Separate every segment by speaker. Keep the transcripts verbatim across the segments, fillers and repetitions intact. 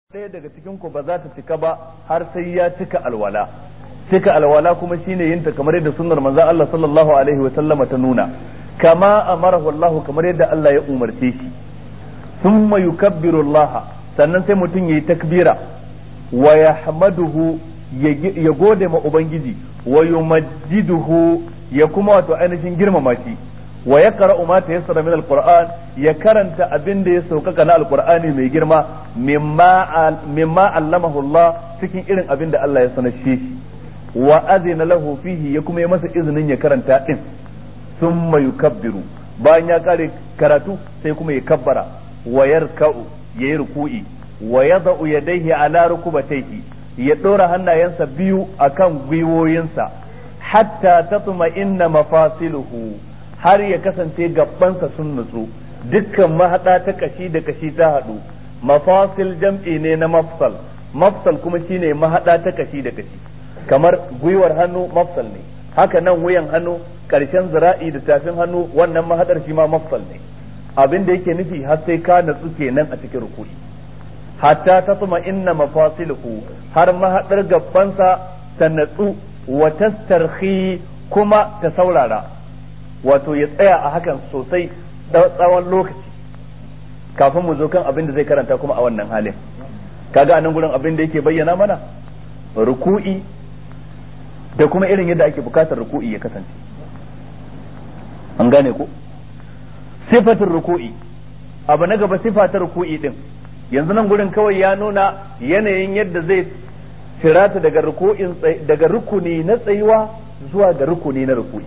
Speaker 1: ɗaya daga cikin ku ba za ta cika ba har sai ya cika alwala. Cika alwala kuma shine yin ta kamar yadda sunnar manzon Allah sallallahu alaihi wa sallama ta nuna, kama amarahu Allah, kamar yadda Allah ya umarce shi. Thumma yukabbiru Allah, sannan sai mutum yayi takbira wa yahmaduhu, ya gode ma ubangiji, wa yumajjiduhu, ya kuma wato ainihin girmama shi, wa yaqra'u ma tayassara min alquran, ya karanta abin da ya saukaka na alqur'ani mai girma, mimma mimma allamahu Allah, cikin irin abin da Allah ya sanar shi, wa azina lahu fihi, ya kuma yi masa izinin ya karanta din. Thumma yukabbiru, bayan ya kare karatu sai kuma ya kabbara, wa yarka'u, yayi ruku'i, wa yada'u yadayhi ala rukubatayhi, ya dora hannayensa biyu akan gwiwoyinsa, hatta tatma inna mafasiluhu, har ya kasance gabansa sun nutsu, dukkan mahada ta kashi da kashi ta hadu. Mafasil jam'i ne na mafsal, mafsal kuma shine mahada ta kashi da kashi, kamar gwiwar hannu mafsal ne, haka nan wuyan hannu, karshen zira'i da tafin hannu, wannan mahadar shi ma mafsal ne. Abin da yake nufi har sai ka natsu kenan a cikin ruku'i, hatta tatma inna mafasiluhu, har mahadar gabansa ta natsu, wa tastarhi, kuma ta saurara, wato ya tsaya a hakan sosai tsawon lokaci kafin mu zo kan abin da zai karanta kuma a wannan halin. Kaga anan gurin abin da yake bayyana mana ruku'i da kuma irin yadda ake bukatar ruku'i ya kasance. An gane ko? Sifatul ruku'i, abu na gaba sifatar ruku'i din, yanzu nan gurin kawai ya nuna yanayin yadda zai firata daga ruku'in daga rukuni na tsayuwa zuwa ga rukuni na ruku'i.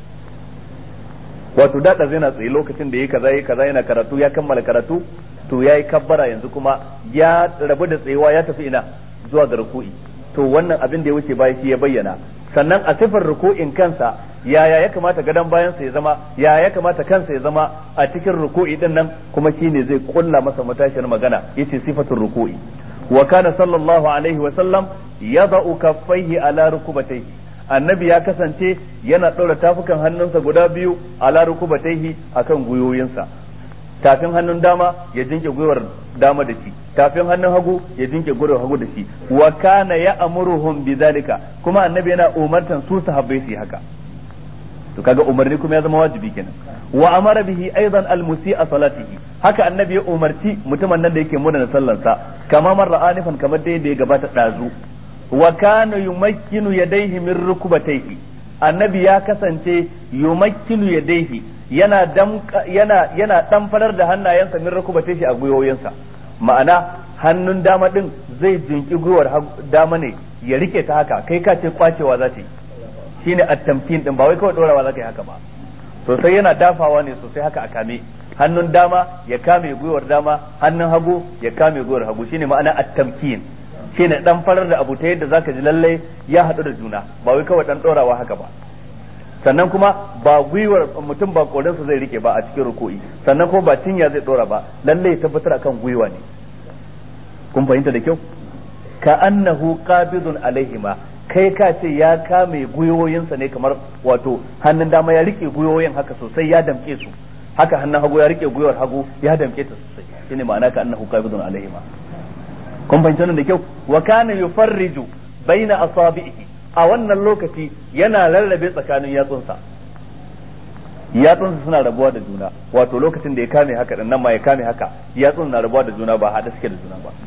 Speaker 1: Wato da zai na tsaye lokacin da yayi kaza yayi kaza yana karatu, ya kammala karatu, to yayi kabbara, yanzu kuma ya rabu da tsayewa ya tafi ina zuwa ga ruku'i. To wannan abin da ya wuce baya shi ya bayyana. Sannan a sifar ruku'in kansa, yaya ya kamata gadon bayansa ya zama, yaya ya kamata kansa ya zama a cikin ruku'i din nan, kuma shine zai kulla masa matashiyar magana, yace sifatul ruku'i. Wa kana sallallahu alaihi wa sallam yada'u kaffaihi ala rukubatayhi, annabi ya kasance yana ɗaura tafukan hannunsa guda biyu ala rukubatayhi, akan gwiwoyinsa. Tafin hannun dama ya jinke gwiwar dama da shi, tafin hannun hagu ya jinke gwiwar hagu da shi. Wa kana ya'muruhum bidhalika, kuma annabi yana umartan su sahabbai su yi haka. To kaga umarni kuma ya zama wajibi kenan. Wa amara bihi aidan almusi'a salatihi, haka annabi ya umarci mutumin nan da yake muna sallarsa, kama marra anifan, kamar da ya gabata dazu. Wa kana yumakkinu yadayhi min rukubatayhi, annabi ya kasance yumakkinu yadayhi, yana damka yana yana damfarar da hannayensa min rukubatayhi a gwiwoyinsa. Ma'ana hannun dama din zai jinki gwiwar dama ne ya rike ta haka, kai ka ce kwacewa za ta yi, shine at-tamkin din, ba wai kawai dorawa za ka yi haka ba. Sosai yana dafawa ne sosai haka a kame, hannun dama ya kame gwiwar dama, hannun hagu ya kame gwiwar hagu, shine ma'ana at-tamkin. Shine dan farar da abu ta yadda zaka ji lalle ya haɗu da juna, ba wai kawai dan dorawa haka ba. Sannan kuma ba gwiwar mutum ba korinsa zai rike ba a cikin ruku'i, sannan kuma ba cinya zai dora ba, lalle ya tabbatar akan gwiwa ne. Kun fahimta da kyau? Ka annahu qabidun alaihima, kai ka ce ya kame gwiwoyinsa ne, kamar wato hannun dama ya rike gwiwoyin haka sosai ya damke su, haka hannun hagu ya rike gwiwar hagu ya damke ta sosai, shine ma'ana ka annahu qabidun alaihima. Kun fahimta nan da kyau? Wa kana yufarriju baina asabihi, a wannan lokaci yana rarrabe tsakanin yatsunsa, yatsunsa suna rabuwa da juna, wato lokacin da ya kame haka din nan ma ya kame haka, yatsun na rabuwa da juna, ba hada suke da juna ba.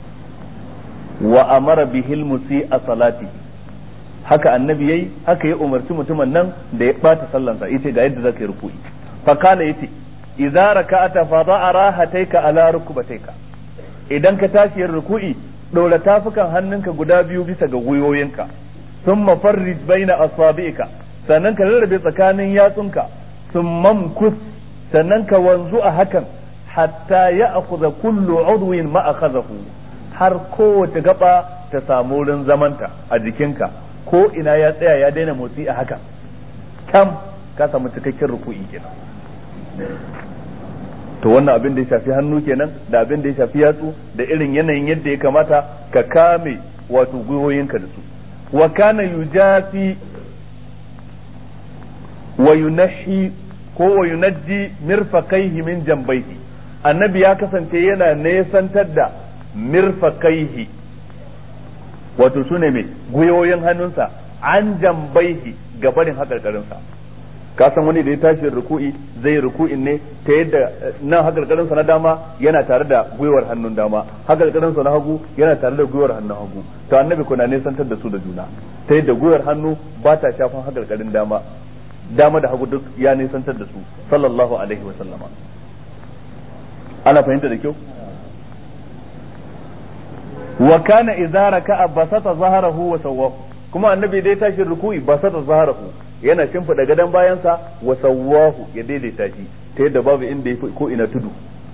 Speaker 1: Wa amara bihil musi'a salatihi, haka annabi yayi, haka ya umarci mutumin nan da ya bata sallansa, yace ga yadda zaka yi ruku'i. Fa kana yace idza raka'ata fa da'a rahataika ala rukbatayka, idan ka tashi yin ruku'i ɗora tafukan hannunka guda biyu bisa ga gwiwoyinka, thumma farrij baina asabi'ika, sannan ka rarrabe tsakanin yatsunka, thumma mkus, sannan ka wanzu a hakan, hatta ya'khudha kullu 'udwin ma akhadhahu, har kowace gaba ta samu wurin zamanta a jikinka, ko ina ya tsaya ya daina motsi a haka, kam ka samu cikakken ruku'i kenan. To wannan abin da ya shafi hannu kenan, da abin da ya shafi yatsu, da irin yanayin yadda ya kamata ka kame wato gwiwoyinka da su. Wa kana yujafi wa yunahi ko wa yunajji mirfaqaihi min jambayhi, annabi ya kasance yana nesantar da mirfaqaihi wato sune mai guyoyin hannunsa an jambaihi gabarin hakarkarinsa ka san wani da ya tashi ruku'i zai ruku'in ne ta yadda nan hakarkarinsa na dama yana tare da gwiwar hannun dama hakarkarinsa na hagu yana tare da gwiwar hannun hagu to annabi kuna ne santar da su da juna ta yadda gwiwar hannu ba ta shafan hakarkarin dama dama da hagu duk ya ne santar da su sallallahu alaihi wa sallama ana fahimta da kyau wa kana idza raka'a basata zahrahu wa sawwahu kuma annabi dai tashi ruku'i basata zahrahu yana shimfida gadan bayansa wa sawwahu ya daidaita shi ta yadda babu inda ya ko ina tudu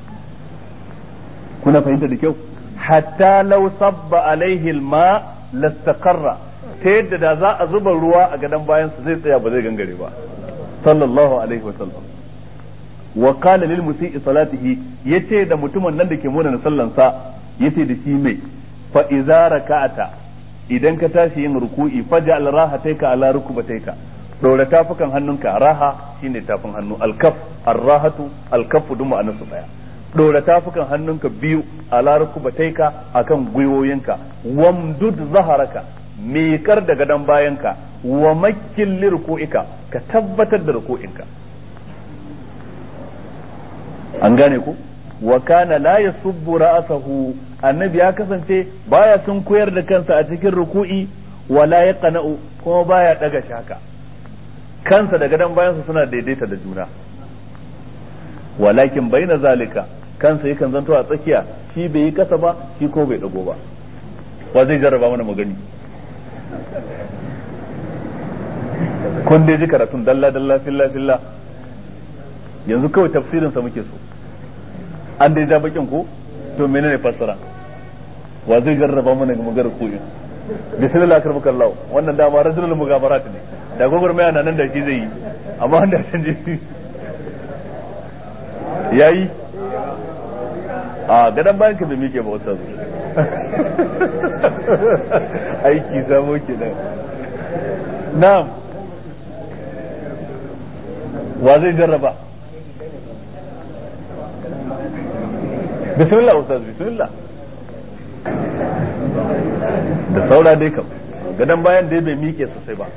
Speaker 1: kuna fahimta da kyau hatta law sabba alaihi alma lastaqarra ta yadda da za a zuba ruwa a gadan bayansa zai tsaya ba zai gangare ba sallallahu alaihi wa sallam wa qala lil musii salatihi yace da mutumin nan da ke muna sallansa yace da shi mai fa idza raka'ata idan ka tashi yin ruku'i faj'al rahataika ala rukbataika dora tafukan hannunka raha shine tafin hannu alkaf arrahatu alkafu duma anasu daya dora tafukan hannunka biyu ala rukbataika akan gwiwoyinka wamdud zaharaka mikar da gadan bayanka wa makkil lirku'ika ka tabbatar da ruku'inka an gane ku wa kana la yasubbu ra'sahu annabi ya kasance baya sun koyar da kansa a cikin ruku'i wala yaqna'u kuma baya daga shaka kansa da gadan bayansa suna daidaita da juna walakin baina zalika kansa yakan zanto a tsakiya shi bai yi kasa ba shi ko bai dago ba wa zai jarraba mana magani kun dai ji karatun dalla dalla filla filla yanzu kawai tafsirin sa muke so an dai ja bakin ko to menene fassara wa zai jarraba mana ga magar koyi bismillah akramaka Allah wannan dama rajulul mugabarat ne da gogor mai nan da shi zai yi amma wanda san ji yayi a gadan bayan ka bai mike ba wata aiki samo kenan na'am wa zai jarraba bismillah ustaz bismillah da saura dai kam gadan bayan dai bai mike sosai ba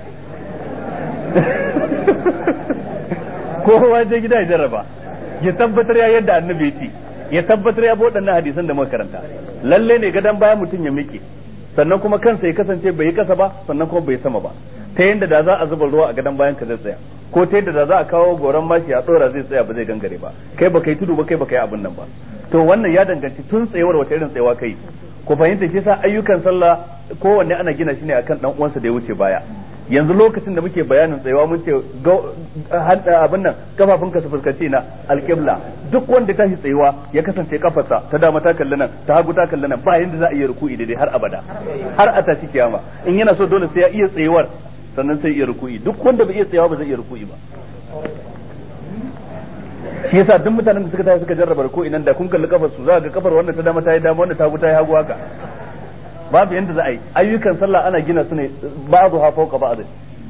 Speaker 1: kowa je gida ya jarraba ya tabbatar ya yadda annabi ya ce ya tabbatar ya bodan hadisan da muka karanta lalle ne gadan bayan mutum ya mike sannan kuma kansa ya kasance bai yi kasa ba sannan kuma bai sama ba ta yadda da za a zuba ruwa a gadan bayan ka zai tsaya ko ta yadda da za a kawo goran mashi a tsora zai tsaya ba zai gangare ba kai baka yi tudu ba kai baka yi abin nan ba to wannan ya danganci tun tsayawar wata irin tsayawa kai ku fahimta shi sa ayyukan sallah kowanne ana gina shi ne akan dan uwansa da ya wuce baya yanzu lokacin da muke bayanin tsayawa mun ce abin nan kafafunka su fuskanci na alƙibla duk wanda ta shi tsayawa ya kasance kafarsa ta dama ta kalli nan ta hagu ta kalli nan ba yanda za a iya ruku'i daidai har abada har a tashi kiyama in yana so dole sai ya iya tsayawar sannan sai iya ruku'i duk wanda bai iya tsayawa ba zai iya ruku'i ba shi yasa duk mutanen da suka tafi suka jarraba ruku'i nan da kun kalli kafar su za ga kafar wannan ta dama ta yi dama wannan ta hagu ta yi hagu haka babu yanda za a yi ayyukan sallah ana gina su ne ba'dhu ha fawqa ba'd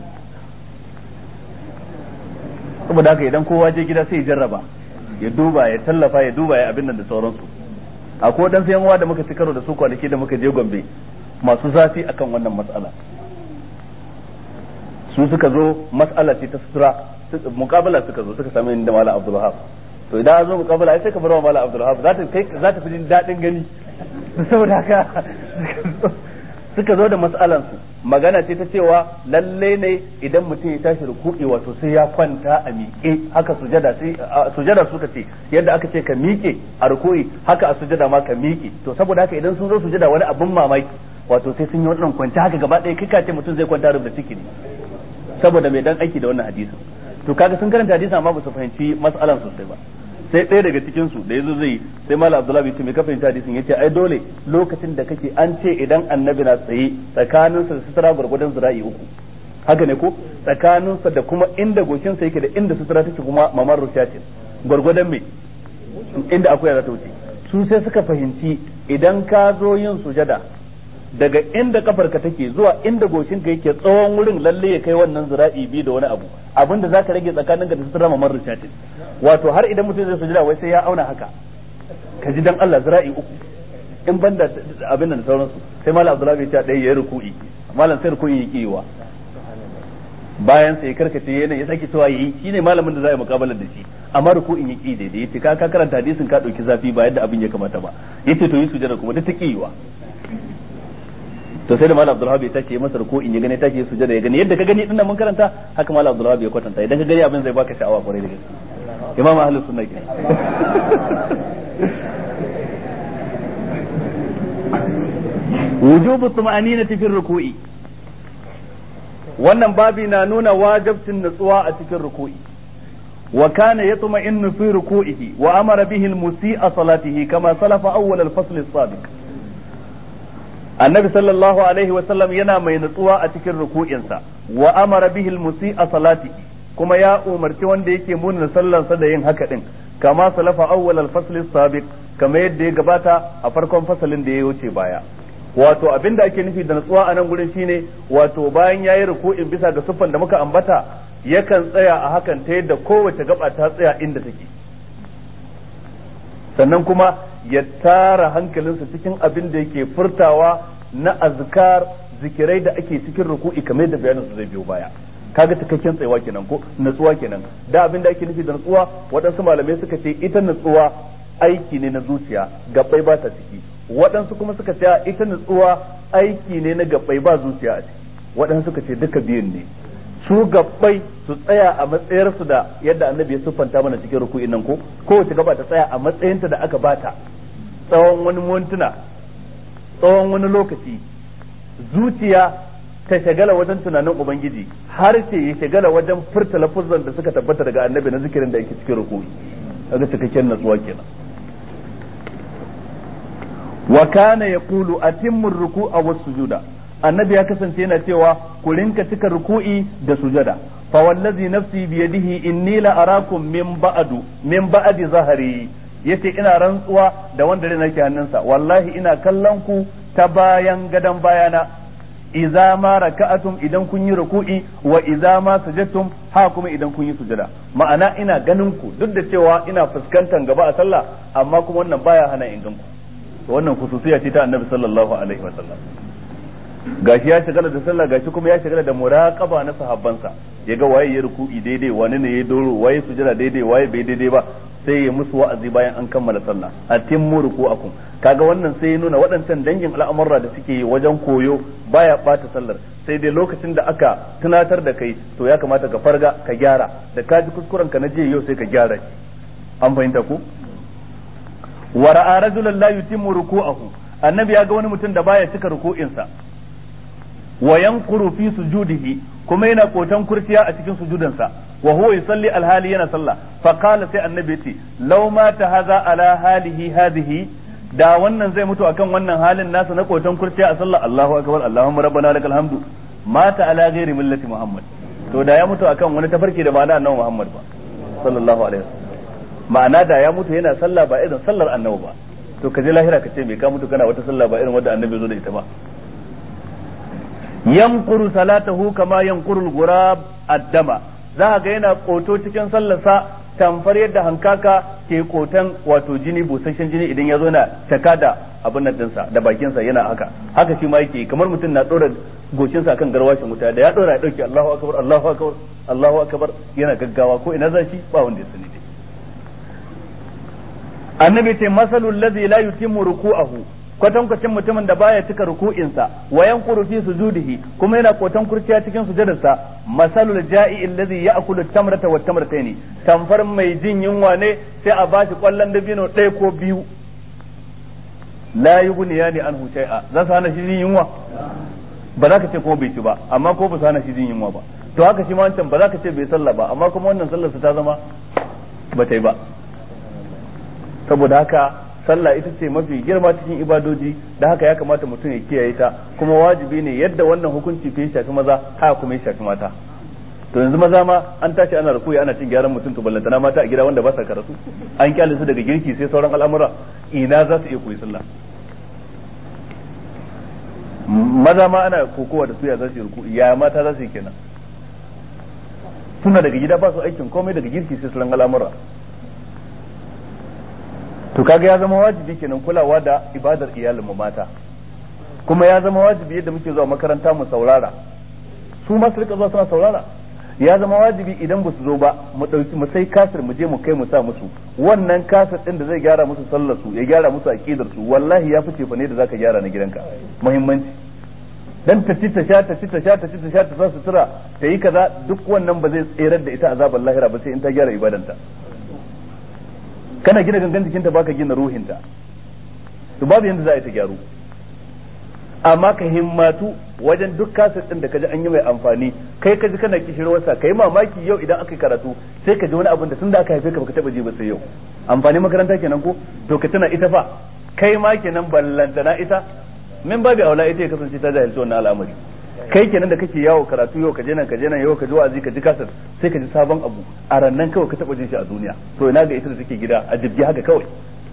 Speaker 1: saboda haka idan kowa je gida sai ya jarraba ya duba ya tallafa ya duba ya abin nan da sauransu akwai dan sayan uwa da muka ci karo da su kwanaki da muka je Gombe masu zafi akan wannan mas'ala su suka zo mas'ala ce ta sutura muqabala suka zo suka same ni da Malam Abdul Wahab to idan an zo muqabala ai sai ka bar wa Malam Abdul Wahab za ta kai za ta fi jin dadin gani saboda haka suka zo da mas'alan su magana ce ta cewa lalle ne idan mutum ya tashi ruku'i wato sai ya kwanta a miƙe haka sujada sai sujada suka ce yadda aka ce ka miƙe a ruku'i haka a sujada ma ka miƙe to saboda haka idan sun zo sujada wani abun mamaki wato sai sun yi wannan kwanta haka gaba ɗaya kika ce mutum zai kwanta rubuta ciki ne saboda mai dan aiki da wannan hadisin to kaga sun karanta hadisin amma ba su fahimci mas'alan sosai ba sai ɗaya daga cikin su da yazo zai sai Malam Abdullahi bai ce me ka fahimta hadisin yace ai dole lokacin da kake an ce idan annabi na tsaye tsakanin sa da sutura gurgudan zira'i uku haka ne ko tsakanin sa da kuma inda goshin sa yake da inda sutura take kuma mamar rushatin gurgudan me inda akwai za ta wuce su sai suka fahimci idan ka zo yin sujada daga inda kafarka take zuwa inda goshinka yake tsawon wurin lalle ya kai wannan zira'i biyu da wani abu abinda zaka rage tsakanin ka da sutura mamar rishatin wato har idan mutum zai sujada wai sai ya auna haka ka ji dan Allah zira'i uku in banda abin nan sauransu sai malam Abdullahi ya ce ɗaya ya ruku'i malam sai ruku'i ya kiwa bayan sai karkace yana ya sake cewa yi shine malamin da za a yi mukabalar da shi amma ruku'in ya ki daidai yace ka ka karanta hadisin ka dauki zafi ba yadda abin ya kamata ba yace to yi sujada kuma duk ta kiwa to sai da malam Abdullahi ya tace masa ruku'in ya gane tace sujada ya gani yadda ka gani din nan mun karanta haka malam Abdullahi ya kwatanta idan ka gani abin zai baka sha'awa kwarai da gaske imam ahlus sunna ke wujubu tuma'aninati fi ruku'i wannan babi na nuna wajibcin nutsuwa a cikin ruku'i wa kana yatma'innu fi ruku'ihi wa amara bihi al-musii'a salatihi kama salafa awwal al-fasl as-sabiq annabi sallallahu alaihi wa sallam yana mai nutsuwa a cikin ruku'insa wa amara bihi al-musii'a salatihi kuma ya umarci wanda yake munna sallansa da yin haka din kama salafa awwal al-fasl as-sabiq kama yadda ya gabata a farkon fasalin da ya wuce baya wato abinda ake nufi da natsuwa a nan gurin shine wato bayan yayi ruku'in bisa ga siffan da muka ambata yakan tsaya a hakan ta yadda kowace gaba ta tsaya inda take sannan kuma ya tara hankalinsa cikin abin da yake furtawa na azkar zikirai da ake cikin ruku'i kamar da bayanin su zai biyo baya kaga cikakken tsayawa kenan ko natsuwa kenan da abin da ake nufi da natsuwa waɗansu malamai suka ce ita natsuwa aiki ne na zuciya gabbai ba ta ciki waɗansu kuma suka ce ita nutsuwa aiki ne na gabbai ba zuciya a ciki waɗansu suka ce duka biyun ne su gabbai su tsaya a matsayarsu da yadda annabi ya siffanta mana cikin ruku'in nan ko kowace gaba ta tsaya a matsayinta da aka bata tsawon wani mintuna tsawon wani lokaci zuciya ta shagala wajen tunanin ubangiji har ce ya shagala wajen furta lafuzan da suka tabbata daga annabi na zikirin da yake cikin ruku'i kaga cikakken natsuwa kenan wa kana yaqulu atimmu ar-ruku'a was-sujuda annabi ya kasance yana cewa ku rinka cika ruku'i da sujada fa wallazi nafsi bi yadihi inni la arakum min ba'du min ba'di zahri yace ina rantsuwa da wanda rena ke hannunsa wallahi ina kallon ku ta bayan gadan bayana idza ma raka'atum idan kun yi ruku'i wa idza ma sajadtum ha kuma idan kun yi sujada ma'ana ina ganin ku duk da cewa ina fuskantar gaba a sallah amma kuma wannan baya hana in ganku wannan khususiya ce ta annabi sallallahu alaihi wa sallam gashi ya shigala da sallah gashi kuma ya shigala da muraqaba na sahabbansa yaga waye ya ruku'i daidai wani ne ya doro waye sujada daidai waye bai daidai ba sai ya musu wa'azi bayan an kammala sallah atimmu ruku'akum kaga wannan sai ya nuna waɗancan dangin al'amurra da suke yi wajen koyo baya bata sallar sai dai lokacin da aka tunatar da kai to ya kamata ka farga ka gyara da ka ji kuskuren ka na je yau sai ka gyara shi an fahimta ku wa ra'a rajulan la yutimmu ruku'ahu annabi ya ga wani mutum da baya cika ruku'insa wa yanquru fi sujudihi kuma yana kotan kurciya a cikin sujudansa wa huwa yusalli alhali yana sallah fa qala sai annabi yace law mata hadha ala halihi hadhihi da wannan zai mutu akan wannan halin nasa na kotan kurciya a sallah Allahu akbar Allahumma rabbana lakal hamdu mata ala ghairi millati muhammad to da ya mutu akan wani tafarki da ba na annabi muhammad ba sallallahu alaihi wasallam ma'ana da ya mutu yana sallah ba irin sallar annabi ba to kaje lahira ka ce me ka mutu kana wata sallah ba irin wanda annabi zo da ita ba yanquru salatahu kama yanquru al-ghurab ad-dama za ga yana koto cikin sallarsa tamfar yadda hankaka ke kotan wato jini busasshen jini idan ya zo na taka da abin nan dinsa da bakinsa yana haka haka shi ma yake kamar mutum na dora goshinsa akan garwashin wuta da ya dora ya dauke Allahu akbar Allahu akbar Allahu akbar yana gaggawa ko ina zashi ba wanda ya sani dai annabi ce masalul ladhi la yutimmu ruku'ahu kwatankwacin mutumin da baya cika ruku'insa wa yanquru fi sujudihi kuma yana kotan kurciya cikin sujudarsa masalul ja'i alladhi ya'kulu at-tamrata wat tamrataini tamfar mai jin yunwa ne sai a bashi kwallon dabino ɗaya ko biyu la yughniyani anhu shay'a za su hana shi jin yunwa ba za ka ce kuma bai ci ba amma ko ba su hana shi jin yunwa ba to haka shi ma wancan ba za ka ce bai sallah ba amma kuma wannan sallar ta zama ba ta yi ba saboda haka sallah ita ce mafi girma cikin ibadoji da haka ya kamata mutum ya kiyaye ta kuma wajibi ne yadda wannan hukunci ke shafi maza haka kuma ya shafi mata to yanzu maza ma an tashi ana rukuyi ana cin gyaran mutum to ballantana mata a gida wanda ba sa karatu an kyale su daga girki sai sauran al'amura ina za su iya koyi sallah maza ma ana kokowa da su ya za su yi rukuyi ya mata za su yi kenan suna daga gida ba su aikin komai daga girki sai sauran al'amura to kaga ya zama wajibi kenan kulawa da ibadar iyalin mu mata, kuma ya zama wajibi yadda muke zuwa makaranta mu saurara su ma su rika zuwa suna saurara. Ya zama wajibi idan ba su zo ba mu dauki mu sai kasir mu je mu kai mu sa musu wannan kasir din da zai gyara musu sallar su ya gyara musu aqidar su, wallahi ya fice fa ne da zaka gyara na gidanka muhimmanci. Dan ta ci ta sha ta ci ta sha ta ci ta sha ta sa sutura ta yi kaza, duk wannan ba zai tserar da ita azabar lahira ba sai in ta gyara ibadanta. Kana gina gangan jikinta baka gina ruhinta, to babu yanda za a yi ta gyaru. Amma ka himmatu wajen duk kasar din da kaji an yi mai amfani, kai kaji kana kishirwarsa, kai mamaki yau idan aka yi karatu sai ka ji wani abin da tun da aka haife ka baka taba ji ba sai yau. Amfani makaranta kenan ko? To ka tuna ita fa kai ma kenan ballantana ita, min babu aula ita ya kasance ta jahilci wannan al'amari. Kai kenan da kake yawo karatu yau ka je nan ka je nan yau ka ji wa'azi ka ji kasar, sai ka ji sabon abu a rannan kawai ka taba jin shi a duniya. To ina ga ita da take gida a jibgi haka kawai.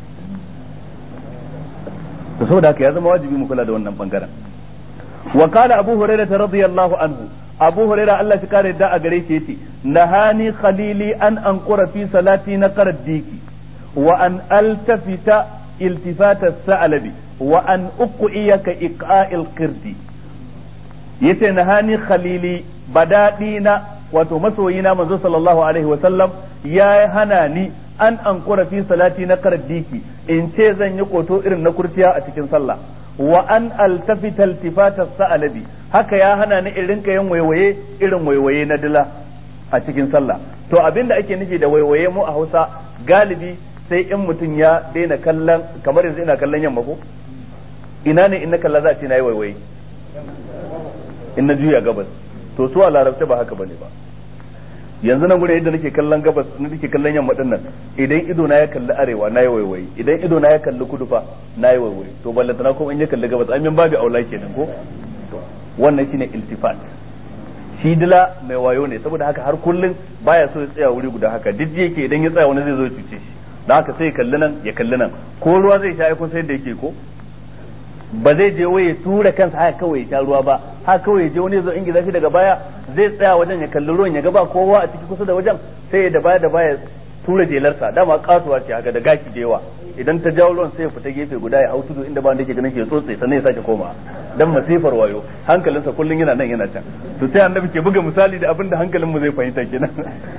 Speaker 1: to saboda haka ya zama wajibi mu kula da wannan bangaren. wa qala abu hurairah radiyallahu anhu, abu hurairah Allah shi kare da a gare shi yace nahani khalili an anqura fi salati naqara diki wa an altafita iltifata sa'alabi wa an uqiyaka iqa'il qirdi. yace nahani khalili badadina wato masoyina manzo sallallahu alaihi wa sallam ya hana ni an ankura fi salati na kardiki in ce zan yi koto irin na kurciya a cikin sallah wa an altafita iltifata sa'alabi haka ya hana ni in rinka yin waiwaye irin waiwaye na dila a cikin sallah. to abinda ake nufi da waiwaye mu a Hausa galibi sai in mutum ya daina kallon, kamar yanzu ina kallon yamma ko ina ne in na kalla za a ce na yi waiwaye in na juya gabas. to su a larabta ba haka bane ba. yanzu nan gure yadda nake kallon gabas nake kallon yamma din nan, idan ido na ya kalli arewa na yi waiwaye, idan ido na ya kalli kudu fa na yi waiwaye. to ballantana kuma in ya kalli gabas an min babu aula kenan ko. wannan shine iltifat. shi dila mai wayo ne, saboda haka har kullun baya so ya tsaya wuri guda haka, duk yake idan ya tsaya wani zai zo ya cuce shi, dan haka sai ya kalli nan ya kalli nan. ko ruwa zai sha ko sai da yake ko ba zai je waye tura kansa haka kawai ya sha ruwa ba, haka kawai ya je wani zo ingiza shi daga baya zai tsaya wajen ya kalli ruwan ya ga ba kowa a ciki kusa da wajen, sai da baya da baya tura jelarsa, dama kasuwa ce haka da gaki da yawa, idan ta jawo ruwan sai ya fita gefe guda ya hau tudu inda ba wanda yake ganin ke tsotse sannan ya sake koma. dan masifar wayo hankalinsa kullun yana nan yana can. to sai annabi ke buga misali da abin da hankalin mu zai fahimta kenan.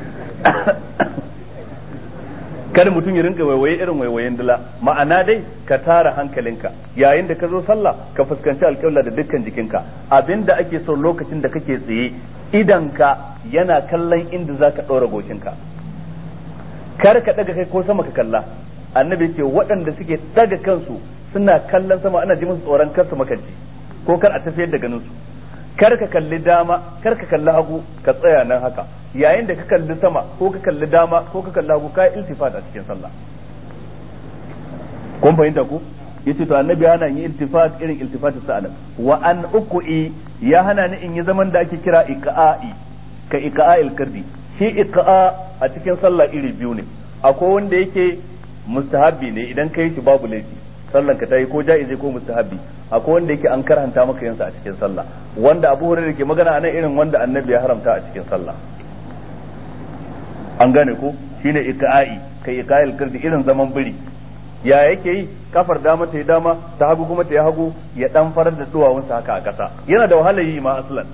Speaker 1: kada mutum ya rinka waiwaye irin waiwayen dila, ma'ana dai ka tara hankalinka yayin da ka zo sallah ka fuskanci alƙibla da dukkan jikinka. abinda ake so lokacin da kake tsaye idanka yana kallon inda zaka ɗora goshinka, kar ka daga kai ko sama ka kalla. annabi ce waɗanda suke daga kansu suna kallon sama ana ji musu tsoron kar su makanci ko kar a tafiyar da ganin su. kar ka kalli dama kar ka kalli hagu, ka tsaya nan haka. yayin da ka kalli sama ko ka kalli dama ko ka kalli hagu ka iltifat a cikin sallah. kun fahimta ku? yace to annabi hana yin iltifat irin iltifat sa'alam. wa an uqi ya hana ni in yi zaman da ake kira iqa'i ka iqa'il kardi. shi iqa a cikin sallah iri biyu ne, akwai wanda yake mustahabbi ne idan kai shi babu laifi sallan ka tayi ko jaizi ko mustahabbi, akwai wanda yake an karanta maka yansa a cikin sallah, wanda Abu Hurairah ke magana anan irin wanda annabi ya haramta a cikin sallah. an gane ko shine iqa'i kai iqa'il kardi irin zaman biri. ya yake yi? kafar dama ta yi dama ta hagu kuma ta yi hagu, ya dan farar da duwawunsa haka a kasa. yana da wahala yi ma aslan.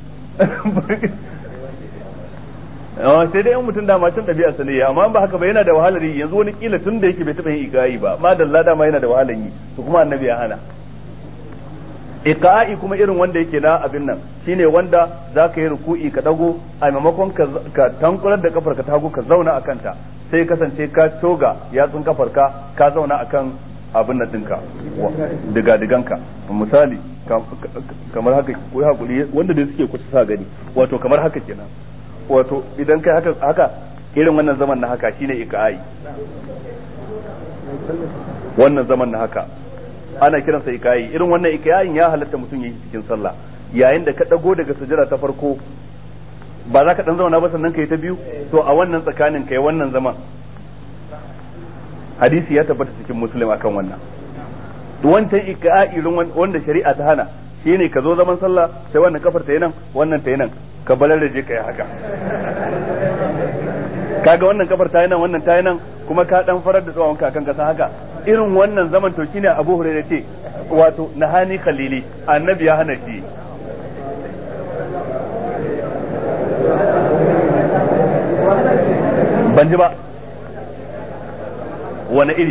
Speaker 1: sai dai in mutum dama can ɗabi'a sa ne, amma ba haka ba yana da wahalar yi. yanzu wani kila tun da yake bai taɓa yin iqa'i ba, ma dalla dama yana da wahalar yi, to kuma annabi ya hana. iqa'i kuma irin wanda yake na abin nan shine wanda zaka yi ruku'i ka dago a maimakon ka tankurar da kafarka ta hagu ka zauna a kanta, sai kasance ka toga yatsun kafarka ka zauna akan abin nan dinka diga diganka. misali kamar haka ko hakuri wanda da suke kusa sa gani, wato kamar haka kenan. wato idan kai haka haka irin wannan zaman na haka shine iqa'i. wannan zaman na haka ana kiransa iqa'i. irin wannan iqa'in ya halatta mutum yayi cikin sallah. yayin da ka dago daga sujada ta farko ba za ka dan zauna ba sannan kai ta biyu, to a wannan tsakanin kai wannan zaman hadisi ya tabbata cikin muslim akan wannan. to wancan iqa'i irin wanda shari'a ta hana shine ka zo zaman sallah sai wannan kafar ta yi nan wannan ta yi nan ka balar da je kai haka. kaga wannan kafar ta yi nan wannan ta yi nan kuma ka dan farar da tsawon kakan kasa haka irin wannan zaman to shine Abu Hurairah ce wato nahani khalili annabi ya hana shi ban ji ba wani iri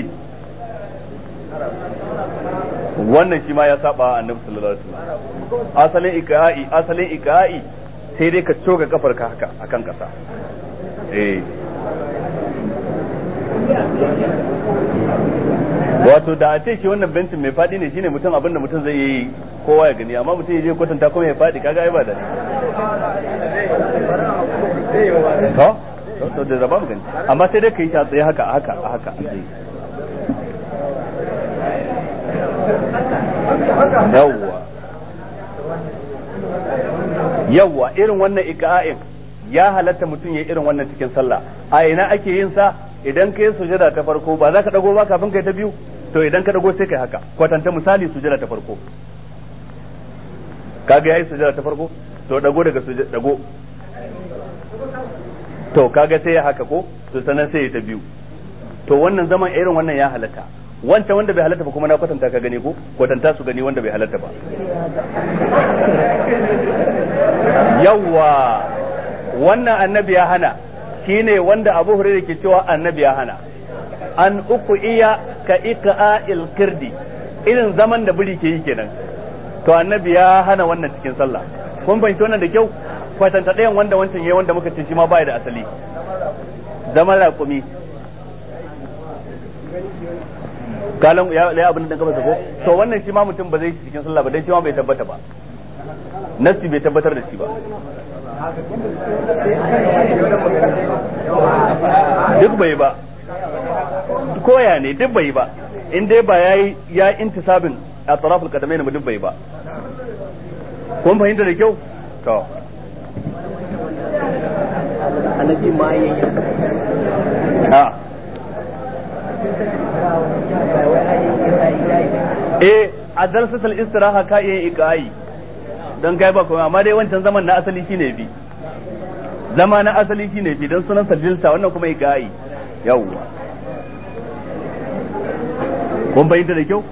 Speaker 1: wannan shi ma ya saba annabi sallallahu alaihi wasallam asalin ikai asalin ikai sai dai ka coga kafar ka haka akan kasa eh wato da a ce shi wannan bencin mai fadi ne shine mutum abinda mutum zai yi kowa ya gani amma mutum ya je kwatanta kuma ya fadi kaga ai ba da to to da zaba mu gani amma sai dai kai ta tsaye haka haka haka yawwa yawwa irin wannan ika'in ya halatta mutum ya irin wannan cikin sallah a ina ake yin sa idan kai sujada ta farko ba za ka dago ba kafin kai ta biyu to idan ka dago sai kai haka kwatanta misali sujada ta farko kaga yayi sujada ta farko to dago daga sujada dago to kaga sai ya haka ko to sanan sai ya ta biyu to wannan zaman irin wannan ya halatta wancan wanda bai halatta ba kuma na kwatanta ka gani ko kwatanta su gani wanda bai halatta ba yawwa wannan annabi ya hana shine wanda Abu Hurairah ke cewa annabi ya hana an uku iya ka iqa'il kirdi irin zaman da buri ke yi kenan to annabi ya hana wannan cikin sallah kun fahimci wannan da kyau kwatanta ɗayan wanda wancan yayi wanda muka ce shi ma baya da asali zaman raƙumi kalan ya ya abin da gaba ko to wannan shi ma mutum ba zai shi cikin sallah ba dai shi ma bai tabbata ba nasi bai tabbatar da shi ba duk bai ba koya ne duk bai ba in dai ba yayi ya intisabin a taraful kadamai ne duk bai ba kun fahimta da kyau to
Speaker 2: annabi ma yayi
Speaker 1: ha eh a darsatul istiraha ka iya ikai don kai ba kuma amma dai wancan zaman na asali shine bi zama na asali shine bi don sunan sajilta wannan kuma ikai yawwa kun bayyana da kyau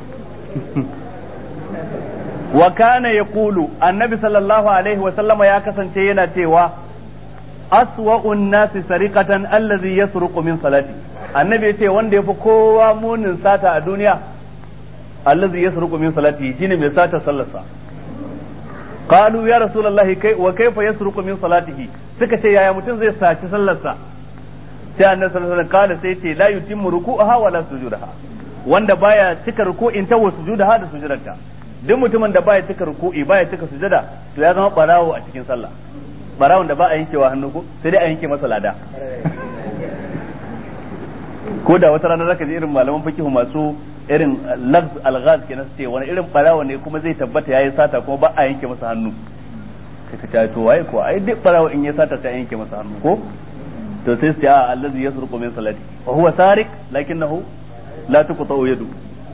Speaker 1: wa kana yaqulu annabi sallallahu alaihi wa sallama ya kasance yana cewa aswa'un nasi sariqatan allazi yasruqu min salati annabi yace wanda yafi kowa munin sata a duniya allazi yasruqu min salati shine mai sata sallarsa qalu ya rasulullahi kai wa kaifa yasruqu min salatihi suka ce yaya mutum zai saci sallarsa sai annabi sallallahu alaihi wasallam sai ce la yutimmu ruku'aha wala sujudaha wanda baya cika ruku'in ta wa sujudaha da sujudarta duk mutumin da baya cika ruku'i baya cika sujada to ya zama barawo a cikin sallah barawon da ba a yankewa hannu ko sai dai a yanke masa lada ko da wata rana zaka ji irin malaman fikihu masu irin lafz alghaz kenan su ce wani irin barawo ne kuma zai tabbata yayi sata kuma ba a yanke masa hannu kai ka ce to waye ko ai duk barawo in ya sata sai yanke masa hannu ko to sai su ce a allazi yasruqu min salati wa huwa sariq lakinnahu la tuqta'u yadu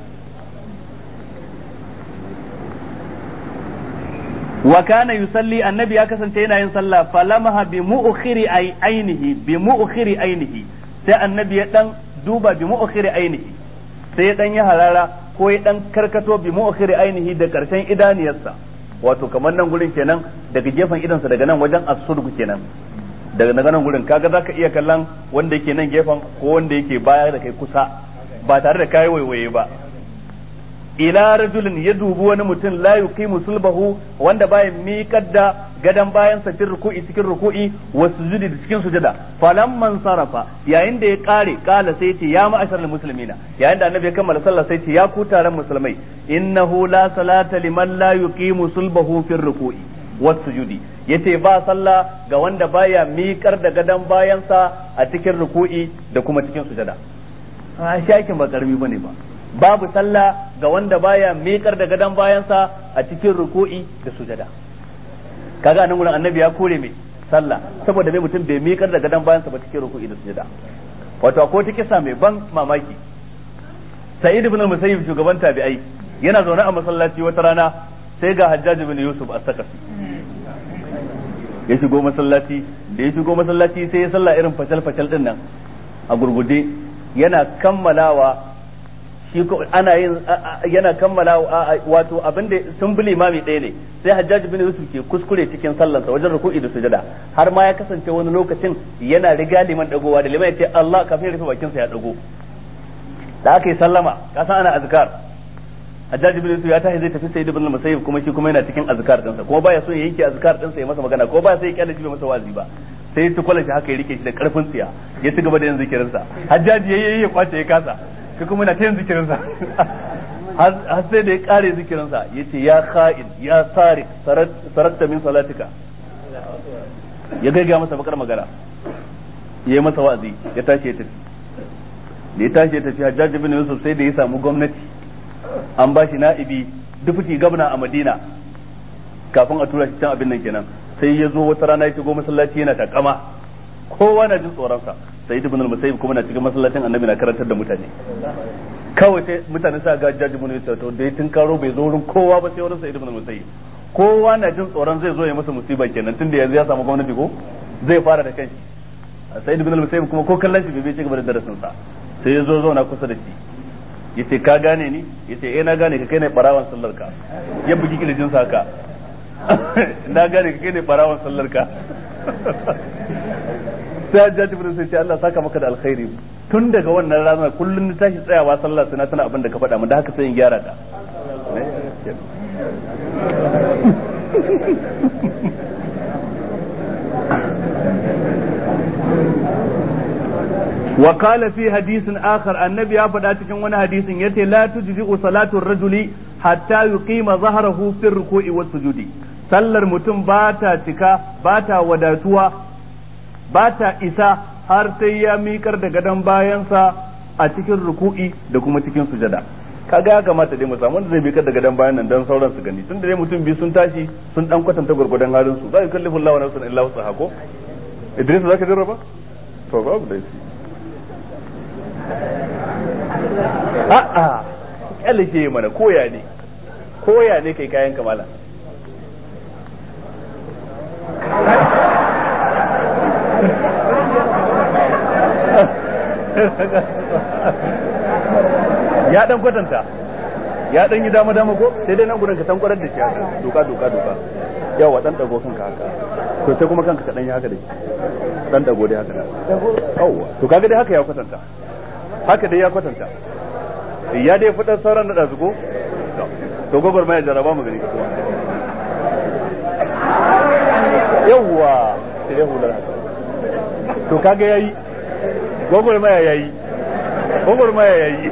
Speaker 1: wa kana yusalli annabi ya kasance yana yin sallah falamaha bi mu'khiri ainihi bi mu'khiri ainihi sai annabi ya dan duba bi mu'khiri ainihi sai ya dan yi harara ko ya dan karkato bi mu'khiri ainihi da karshen idaniyarsa wato kamar nan gurin kenan daga gefen idansa daga nan wajen as-sulgu kenan daga nan gurin kaga zaka iya kallon wanda yake nan gefen ko wanda yake baya da kai kusa ba tare da kai waiwaye ba ila rajulin ya dubi wani mutum la yuqimu sulbahu wanda baya miƙar da gadan bayan sa cikin ruku'i cikin ruku'i wa sujudi da cikin sujada falamman sarafa yayin da ya kare kala sai ce ya ma'asharal muslimina yayin da annabi ya kammala sallah sai ce ya ku taron musulmai innahu la salata liman la yuqimu sulbahu fi ruku'i wa sujudi yace ba sallah ga wanda baya miƙar da gadan bayan sa a cikin ruku'i da kuma cikin sujada a shakin ba karmi bane ba babu sallah ga wanda baya miƙar da gadon bayansa a cikin ruku'i da sujada kaga nan gurin annabi ya kore mai sallah saboda mai mutum bai miƙar da gadon bayansa ba cikin ruku'i da sujada wato akwai ta kisa mai ban mamaki Sa'id ibn al-Musayyib shugaban tabi'ai yana zaune a masallaci wata rana sai ga Hajjaj ibn Yusuf as-Saqafi ya shigo masallaci da ya shigo masallaci sai ya sallah irin facal facal din nan a gurgude yana kammalawa shi ko ana yin yana kammalawa wato abinda sun bi limami ɗaya ne sai Hajjaj bin Yusuf ke kuskure cikin sallarsa wajen ruku'i da sujada har ma ya kasance wani lokacin yana riga liman dagowa da liman ya ce Allah kafin ya rufe bakin sa ya dago da aka yi sallama ka san ana azkar Hajjaj bin Yusuf ya tashi zai tafi Sayyid ibn Musayyib kuma shi kuma yana cikin azkar dinsa kuma baya so ya yanke azkar dinsa ya masa magana ko baya so ya kyale shi bai masa wazi ba sai ya tukula shi haka ya rike shi da karfin tsiya ya ci gaba da yin zikirin sa Hajjaj yayi ya kwace ya kasa shi kuma na ta yin zikirin sa har sai da ya kare zikirin sa yace ya kha'in ya sarik saratta min salatika ya gaiga masa bakar magana yayi masa wazi ya tashi ya tafi da ya tashi ya tafi Hajjaj bin Yusuf sai da ya samu gwamnati an ba shi na'ibi dufuti gabna a Madina kafin a tura shi can abin nan kenan sai ya zo wata rana ya shigo masallaci yana takama kowa na jin tsoron sa sai ibn al-Musayyib kuma na cikin masallacin Annabi na karantar da mutane kawai sai mutane sa ga Hajjaj bin Yusuf to da tun karo bai zo wurin kowa ba sai wurin Sayyid ibn al-Musayyib kowa na jin tsoron zai zo ya masa musiba kenan tunda yanzu ya samu gwamnati ko zai fara da kanshi Sayyid ibn al-Musayyib kuma ko kallon shi bai ci gaba da darasin sa sai ya zo zauna kusa da shi yace ka gane ni yace eh na gane ka kai ne barawan sallar ka ya bugi kirjin sa haka na gane ka kai ne barawan sallar ka sai Hajjaj bin sai ce Allah saka maka da alkhairi tun daga wannan ranar kullun ni tashi tsayawa sallah sai na tana abin da ka faɗa mun da haka sai in gyara ta وقال في حديث آخر النبي أفضل cikin wani hadisin yace la tujzi'u salatu ar-rajuli hatta yuqima zahrahu fi ar-ruku'i was-sujudi sallar mutum ba ta cika ba ta wadatuwa ba ta isa har sai ya mikar da gadon bayansa a cikin ruku'i da kuma cikin sujada kaga ya kamata dai mu samu wanda zai mikar da gadon bayan nan dan sauran su gani tunda dai mutum biyu sun tashi sun dan kwatanta gurgudan halin su zai kallifu Allah wa nafsan illa wusaha ko Idris zaka jarraba to babu dai a'a kyalike mana koya ne koya ne kai kayan kamala ya dan kwatanta ya dan yi dama dama ko sai dai nan gurin ka tankwarar da shi haka doka doka doka yawa dan dago kanka haka to sai kuma kanka ka dan yi haka da shi dan dago dai haka yawa to kaga dai haka ya kwatanta haka dai ya kwatanta ya dai fitar sauran da su ko to gobar mai jaraba mu gani kuma yawa sai dai hular haka to kaga yayi gobar mai yayi gobar mai yayi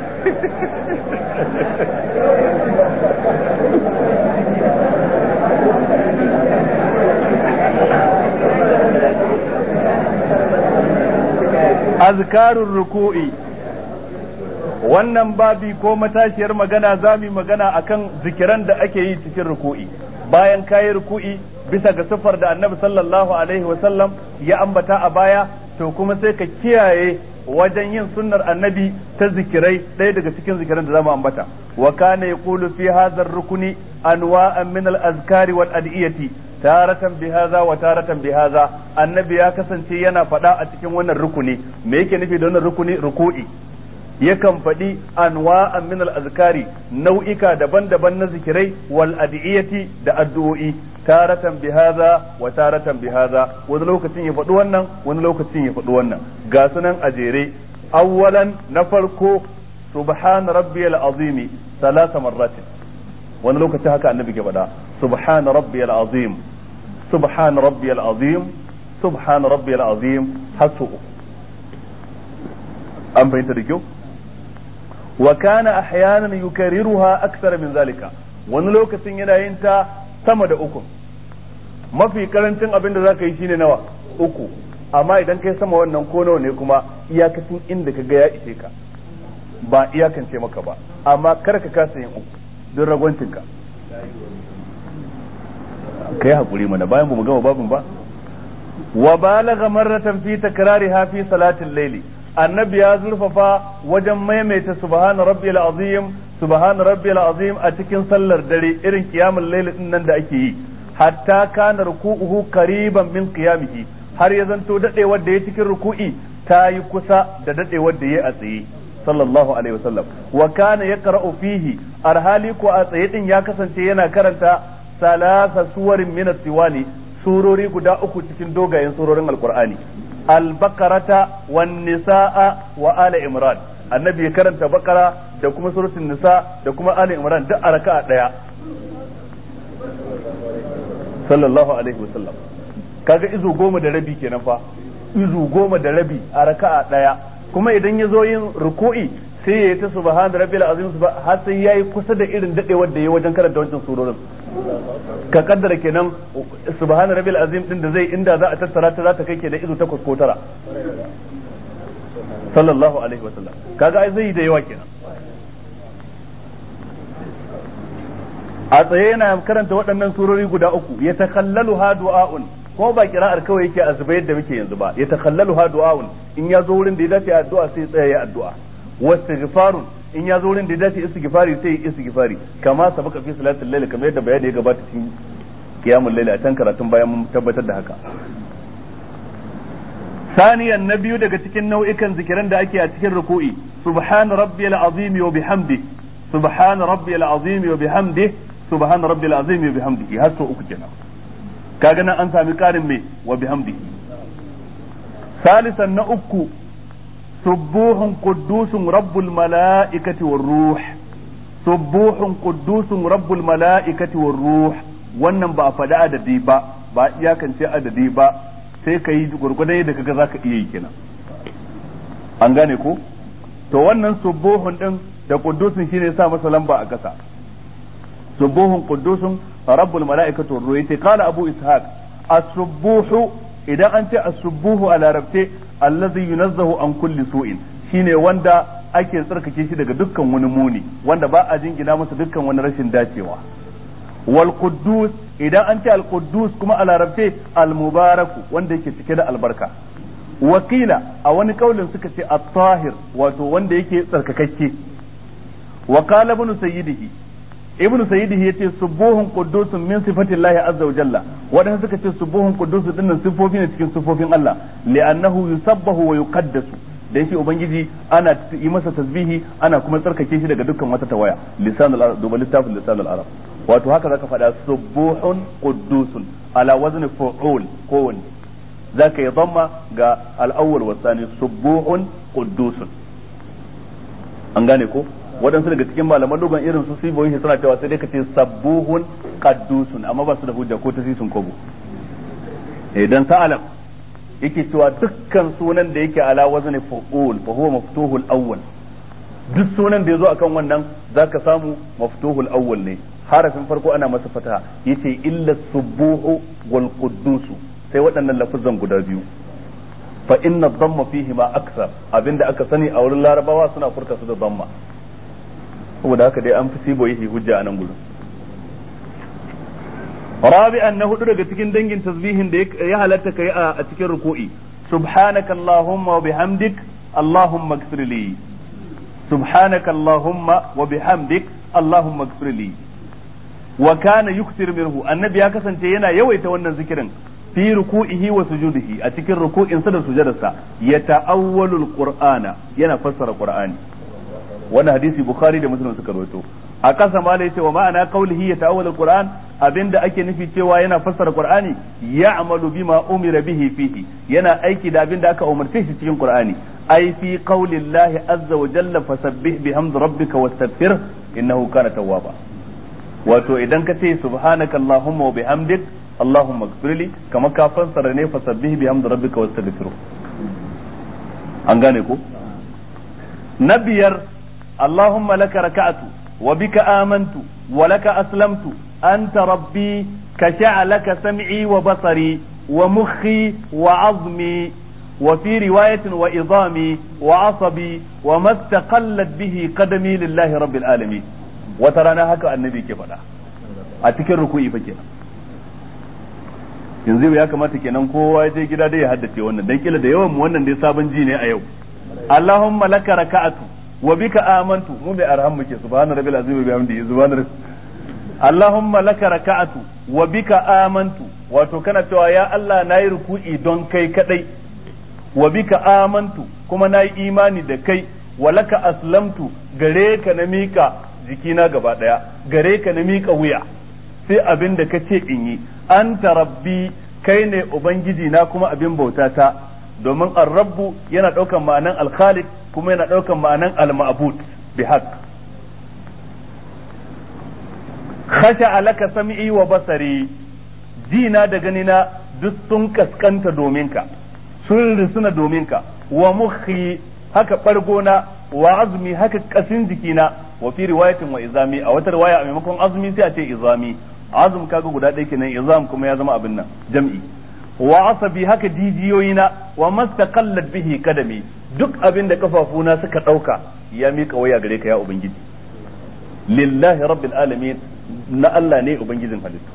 Speaker 1: azkarur ruku'i wannan babi ko matashiyar magana zamu magana akan zikiran da ake yi cikin ruku'i bayan kayi ruku'i bisa ga sifar da Annabi sallallahu alaihi wa sallam ya ambata a baya to kuma sai ka kiyaye wajen yin sunnar Annabi ta zikirai ɗaya daga cikin zikiran da zamu ambata wa kana yaqulu fi hadha ar-rukni anwa'an min al-azkari wal adiyati taratan bihaza wa taratan bihaza Annabi ya kasance yana faɗa a cikin wannan rukuni me yake nufi da wannan rukuni ruku'i yakan faɗi anwa'an min al-azkari nau'ika daban-daban na zikirai wal adiyati da addu'o'i taratan bihaza wa taratan bihaza wani lokacin ya faɗi wannan wani lokacin ya faɗi wannan ga sunan a jere awwalan na farko subhan rabbiyal azim salasa marratin wani lokacin haka annabi ke faɗa subhan rabbiyal azim subhan rabbiyal azim subhan rabbiyal azim hasu an fahimta da kyau wa kana ahyanan yukarriruha akthar min zalika wani lokacin yana yin ta sama da uku mafi karancin abin da zaka yi shine nawa uku amma idan kai sama wannan ko nawa ne kuma iyakacin inda ka ga ya ishe ka ba iyakance maka ba amma kar ka kasa yin uku don ragwancin ka kai hakuri mana bayan mu gama babin ba wa balagha marratan fi takrariha fi salatil layli annabi ya zurfafa wajen maimaita subhana rabbiyal azim subhana rabbiyal azim a cikin sallar dare irin kiyamul layl din nan da ake yi hatta kana ruku'uhu qariban min qiyamihi har ya zanto dadewar da ya cikin ruku'i ta yi kusa da dadewar da ya a tsaye sallallahu alaihi wasallam wa kana yaqra'u fihi arhali ko a tsaye din ya kasance yana karanta salasa suwarin min at-tiwali surori guda uku cikin dogayen surorin alqur'ani al-baqarata wan nisaa wa ala imran annabi ya karanta bakara da kuma suratul nisa da kuma ali imran duk a raka'a daya sallallahu alaihi wasallam kaga izu goma da rabi kenan fa izu goma da rabi a raka'a daya kuma idan ya zo yin ruku'i sai ya yi ta subhana rabbil azim har sai yayi kusa da irin dadewar da yayi wajen karanta wancan surorin ka kaddara kenan subhana rabbil azim din da zai inda za a tattara ta za ta kai ke da izu takwas ko tara sallallahu alaihi wasallam kaga ai zai yi da yawa kenan a tsaye yana karanta waɗannan surori guda uku ya takallalu ha du'a'un ko ba kira'ar kawai yake a zubayar da muke yanzu ba ya takallalu ha du'a'un in ya zo wurin da ya dace addu'a sai tsaya ya addu'a wastighfarun in ya zo wurin da ya dace istighfari sai istighfari kama sabaka fi salatul layl kamar yadda bayani ya gabata cikin qiyamul layl a can karatun bayan mun tabbatar da haka saniyan na biyu daga cikin nau'ikan zikiran da ake a cikin ruku'i subhana rabbiyal azim wa bihamdi subhana rabbiyal azim wa bihamdi subhana rabbiyal azim wa bihamdihi har so uku kenan kaga nan an sami karin me wa bihamdihi salisan na uku subuhun quddusun rabbul malaikati war ruh subuhun quddusun rabbul malaikati war ruh wannan ba a faɗi adadi ba ba iyakance adadi ba sai ka yi gurgurdan yadda kaga zaka iya yi kenan an gane ko to wannan subuhun din da quddusun shine ya sa masa lamba a kasa subuhun quddusun rabbul malaikatu war ruh yace qala abu ishaq as-subuhu idan an ce as-subuhu a larabce allazi yunazzahu an kulli su'in shine wanda ake tsarkake shi daga dukkan wani muni wanda ba a jingina masa dukkan wani rashin dacewa wal quddus idan an ce al quddus kuma a larabce al mubaraku wanda yake cike da albarka wakila a wani kaulin suka ce at-tahir wato wanda yake tsarkakakke wa qala ibn sayyidihi ibnu sayyidihi yace subuhun quddusun min sifatillahi azza wa jalla wadanda suka ce subuhun quddusun dinnan sifofi ne cikin sifofin Allah li'annahu yusabbahu wa yuqaddasu da yake ubangiji ana yi masa tasbihi ana kuma tsarkake shi daga dukkan wata tawaya lisanul arab duba littafin lisanul arab wato haka zaka faɗa subuhun quddusun ala wazni fu'ul kowan zaka yi dhamma ga al-awwal wa thani subuhun quddusun an gane ko waɗansu daga cikin malaman dogon irin su siboyin suna cewa sai dai ka ce sabbuhun qaddusun amma ba su da hujja ko ta sisun kobo idan sa'alam yake cewa dukkan sunan da yake ala wazni fu'ul fa huwa maftuhul awwal duk sunan da yazo akan wannan zaka samu maftuhul awwal ne harafin farko ana masa fataha yace illa subbuhu wal quddusu sai waɗannan lafazan guda biyu fa inna dhamma fihi ma aksar abinda aka sani a wurin larabawa suna furta su da dhamma saboda haka dai an fi sibo yi hujja a nan gurin rabi'an na hudu daga cikin dangin tasbihin da ya halatta kai a cikin ruku'i subhanaka allahumma wa bihamdik allahumma ighfir li subhanaka allahumma wa bihamdik allahumma ighfir li wa kana yukthir minhu annabi ya kasance yana yawaita wannan zikirin fi ruku'ihi wa sujudihi a cikin ruku'insa da sujudarsa ya ta'awwalu alqur'ana yana fassara qur'ani wannan hadisi bukhari da muslim suka rawaito a kasa ma yace wa ma'ana qawlihi ya ta'awwal alquran abinda ake nufi cewa yana fassara qur'ani ya'malu bima umira bihi fihi yana aiki da abinda aka umarce shi cikin qur'ani ai fi qawlillahi azza wa jalla fasabbih bihamdi rabbika wastaghfir innahu kana tawwaba wato idan ka ce subhanaka allahumma wa bihamdik allahumma ighfirli kama ka fassara ne fasabbih bihamdi rabbika wastaghfir an gane ko na biyar اللهم لك ركعت وبك آمنت ولك أسلمت أنت ربي كشع لك سمعي وبصري ومخي وعظمي وفي رواية وإضامي وعصبي وما استقلت به قدمي لله رب العالمين وترانا هكا النبي كيف لا أتكر ركوعي فكنا yanzu ya kamata kenan kowa ya je gida dai ya haddace wannan dan kila da yawan mu wannan dai sabon ji ne a yau Allahumma laka raka'atu wa bika amantu mu bai arham muke subhana rabbil azim wa bihamdihi subhana Allahumma laka raka'atu wa bika amantu wato kana cewa ya Allah nayi ruku'i don kai kadai wa bika amantu kuma nayi imani da kai wa laka aslamtu gare ka na mika jikina gaba daya gare ka na mika wuya sai abin da kace in yi anta rabbi kai ne ubangiji na kuma abin bautata domin ar-rabbu yana daukan ma'anan al-khaliq kuma yana daukan ma'anan al-ma'bud bi haqq khasha alaka sam'i wa basari jina da ganina duk sun kaskanta domin ka sun risuna domin ka wa mukhi haka bargona wa azmi haka kasin jikina wa fi riwayatin wa izami a wata riwaya a maimakon azmi sai a ce izami azum kaga guda ɗaya kenan izam kuma ya zama abin nan jam'i wa asabi haka jijiyoyina wa mastaqallat bihi kadami duk abin da kafafuna suka dauka ya mika waya gare ka ya ubangiji lillahi rabbil alamin na Allah ne ubangijin halittu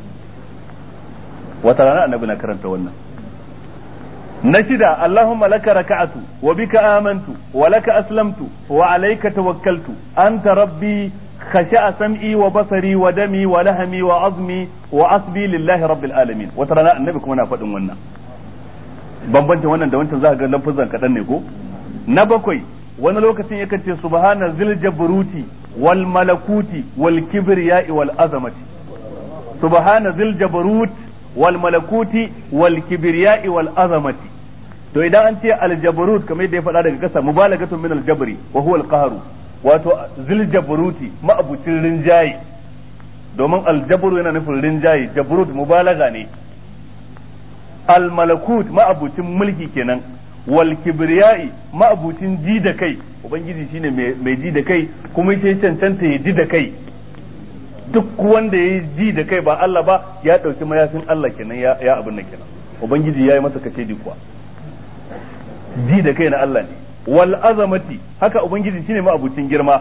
Speaker 1: wata rana annabi na karanta wannan na shida Allahumma laka raka'atu wa bika amantu wa laka aslamtu wa alayka tawakkaltu anta rabbi khasha'a sam'i wa basari wa dami wa lahmi wa azmi wa asbi lillahi rabbil alamin wata rana annabi kuma na faɗin wannan bambancin wannan da wancan za ka ga lafazan kadan ne ko na bakwai wani lokacin yakan ce subhana zil jabruti wal malakuti wal kibriya'i wal azamati subhana zil jabrut wal malakuti wal kibriya'i wal azamati to idan an ce al jabrut kamar yadda ya faɗa daga kasa mubalagatun min al jabri wa huwa al qahru wato zil jabruti ma'abucin rinjaye domin al jabru yana nufin rinjaye jabrut mubalaga ne al malakut ma'abucin mulki kenan wal kibriyai ma'abucin ji da kai ubangiji shine mai ji da kai kuma sai cancanta ya ji da kai duk wanda ya ji da kai ba Allah ba ya dauki mayafin Allah kenan ya ya abin nan kenan ubangiji yayi masa kace di kuwa ji da kai na Allah ne wal azamati haka ubangiji shine ma'abucin girma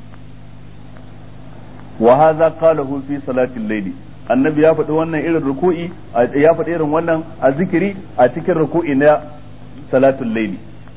Speaker 1: wa hadha qalahu fi salati al-layli annabi ya faɗi wannan irin ruku'i ya faɗi irin wannan a zikiri a cikin ruku'i na salatul layli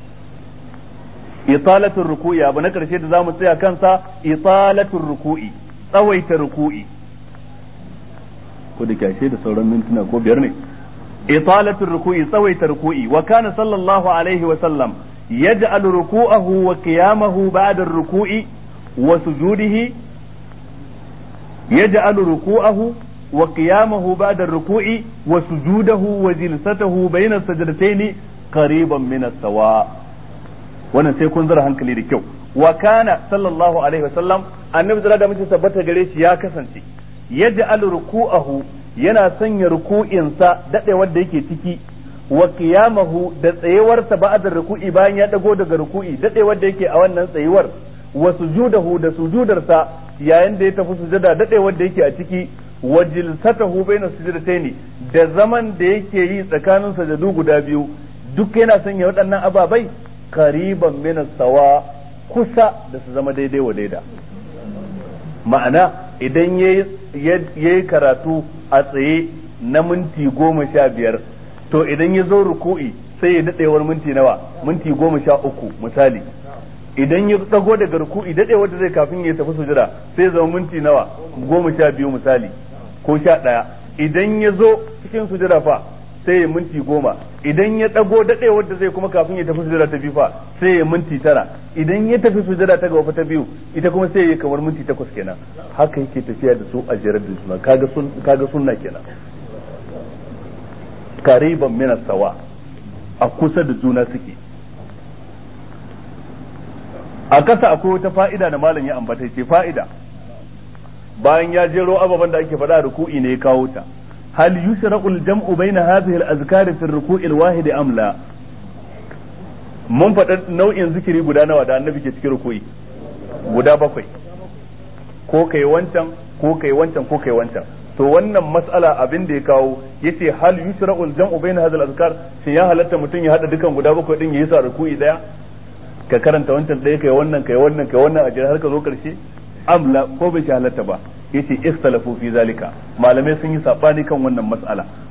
Speaker 1: italatul ruku'i abu na karshe da zamu tsaya kansa italatul ruku'i tsawaita ruku'i ko da kashe da sauran mintuna ko biyar ne italatul ruku'i tsawaita ruku'i wa kana sallallahu alaihi wa sallam yaj'alu ruku'ahu wa qiyamahu ba'da ar-ruku'i wa sujudihi yaj'alu ruku'ahu wa qiyamahu ba'da ar-ruku'i wa sujudahu wa jilsatahu bayna as-sajdatayn qariban min as-sawa wannan sai kun zara hankali da kyau wa kana sallallahu alaihi wasallam annabi zara da mutum tabbata gare shi ya kasance yaj'al ruku'ahu yana sanya ruku'insa dadewar da yake ciki wa qiyamahu da tsayewarsa ba'da ruku'i bayan ya dago daga ruku'i dadewar da yake a wannan tsayuwar wa sujudahu da sujudarsa yayin da ya tafi sujada dadewar da yake a ciki wa jilsatahu bayna sujdatayn da zaman da yake yi tsakanin sajadu guda biyu duk yana sanya waɗannan ababai kariban min sawa kusa da su zama daidai wa daida ma'ana idan yayi karatu a tsaye na minti goma sha biyar to idan ya zo ruku'i sai ya dadewar minti nawa minti goma sha uku misali idan ya dago daga ruku'i dadewar da zai kafin ya tafi sujada sai zama minti nawa goma sha biyu misali ko sha ɗaya idan ya zo cikin sujada fa sai ya minti goma idan ya dago dadewar da zai kuma kafin ya tafi sujada ta biyu fa sai ya minti tara idan ya tafi sujada ta gaba ta biyu ita kuma sai ya kamar minti takwas kenan haka yake tafiya da su a jerar da suna kaga sun kaga sunna kenan kariban min sawa a kusa da juna suke a kasa akwai wata fa'ida da malam ya ambata ce fa'ida bayan ya jero ababan da ake faɗa ruku'i ne ya kawo ta هل يشرع الجمع بين هذه الأذكار في الركوع الواحد أم لا mun faɗa nau'in zikiri guda nawa da annabi ke cikin ruku'i guda bakwai ko kai wancan ko kai wancan ko kai wancan to wannan mas'ala abin da ya kawo yace hal yusra'ul jam'u bayna hadhihi al-azkar shin ya halatta mutum ya hada dukan guda bakwai din yayi sa ruku'i daya ka karanta wancan daya kai wannan kai wannan kai wannan a jira har ka zo karshe amla ko bai halatta ba yace ikhtalafu fi zalika malamai sun yi sabani kan wannan mas'ala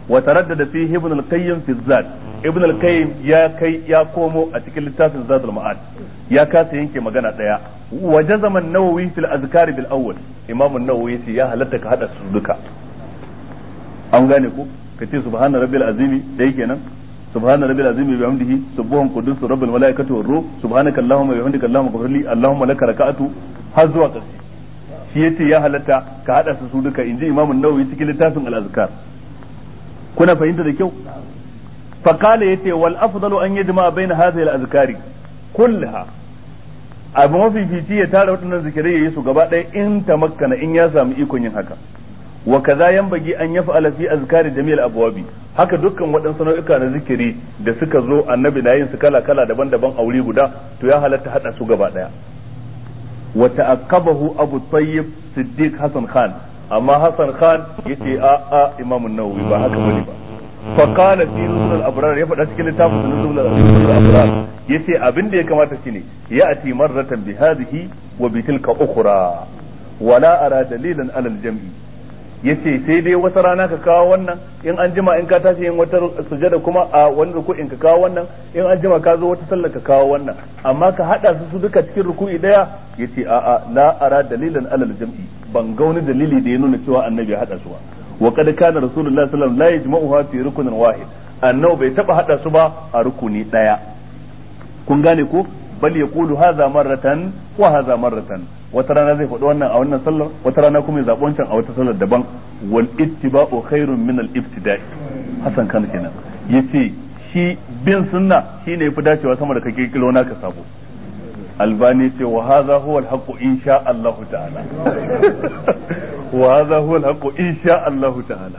Speaker 1: wa taraddada fi ibn al-qayyim fi zad ibn al-qayyim ya kai ya komo a cikin littafin zadul ma'ad ya kasa yanke magana daya wa jazama an-nawawi fil azkar bil awwal imam an-nawawi yace ya halatta ka hada su duka an gane ku kace subhana rabbil azimi dai kenan subhana rabbil azimi bi hamdihi subhan qudus rabbul malaikati war ruh subhanaka allahumma wa bihamdika allahumma ighfirli allahumma laka raka'atu har zuwa ƙarshe shi yace ya halatta ka hada su su duka inji imam an-nawawi cikin littafin al-azkar kuna fahimta da kyau fa qala yace wal afdalu an yajma baina hadhihi al-azkari kullaha abu mafifici ya tara waɗannan zikirai yayi su gaba ɗaya in tamakkana in ya samu ikon yin haka wa kaza yanbaghi an yaf'ala fi azkari jami'al abwabi haka dukkan waɗansu nau'uka na zikiri da suka zo annabi na yin su kala kala daban-daban a wuri guda to ya halatta hada su gaba ɗaya wa ta'aqqabahu abu tayyib siddiq hasan khan amma hasan khan yace a a imam an-nawawi ba haka bane ba fa qala fi nuzul al-abrar ya faɗa cikin littafin nuzul al-abrar yace abin da ya kamata shine ya ati marratan bi hadhihi wa bi tilka ukhra wala ara dalilan ala al-jam'i yace sai dai wata rana ka kawo wannan in an jima in ka tashi yin wata sujada kuma a wani ruku'in ka kawo wannan in an jima ka zo wata sallar ka kawo wannan amma ka hada su su duka cikin ruku'i daya yace a a la ara dalilan alal jam'i ban ga wani dalili da ya nuna cewa annabi ya hada su ba wa kad kana rasulullahi sallallahu alaihi wasallam la yajma'uha fi rukunin wahid annabi bai taba hada su ba a rukuni daya kun gane ko bal yaqulu hadha marratan wa hadha marratan wata rana zai faɗi wannan a wannan sallar wata rana kuma ya zaɓi wancan a wata sallar daban wal ittiba'u khairun min al ibtida'i hasan kan kenan yace shi bin sunna shine yafi dacewa sama da kake kilo naka sabo albani ce wa hadha huwa al haqqu insha Allah ta'ala wa hadha huwa al haqqu insha Allah ta'ala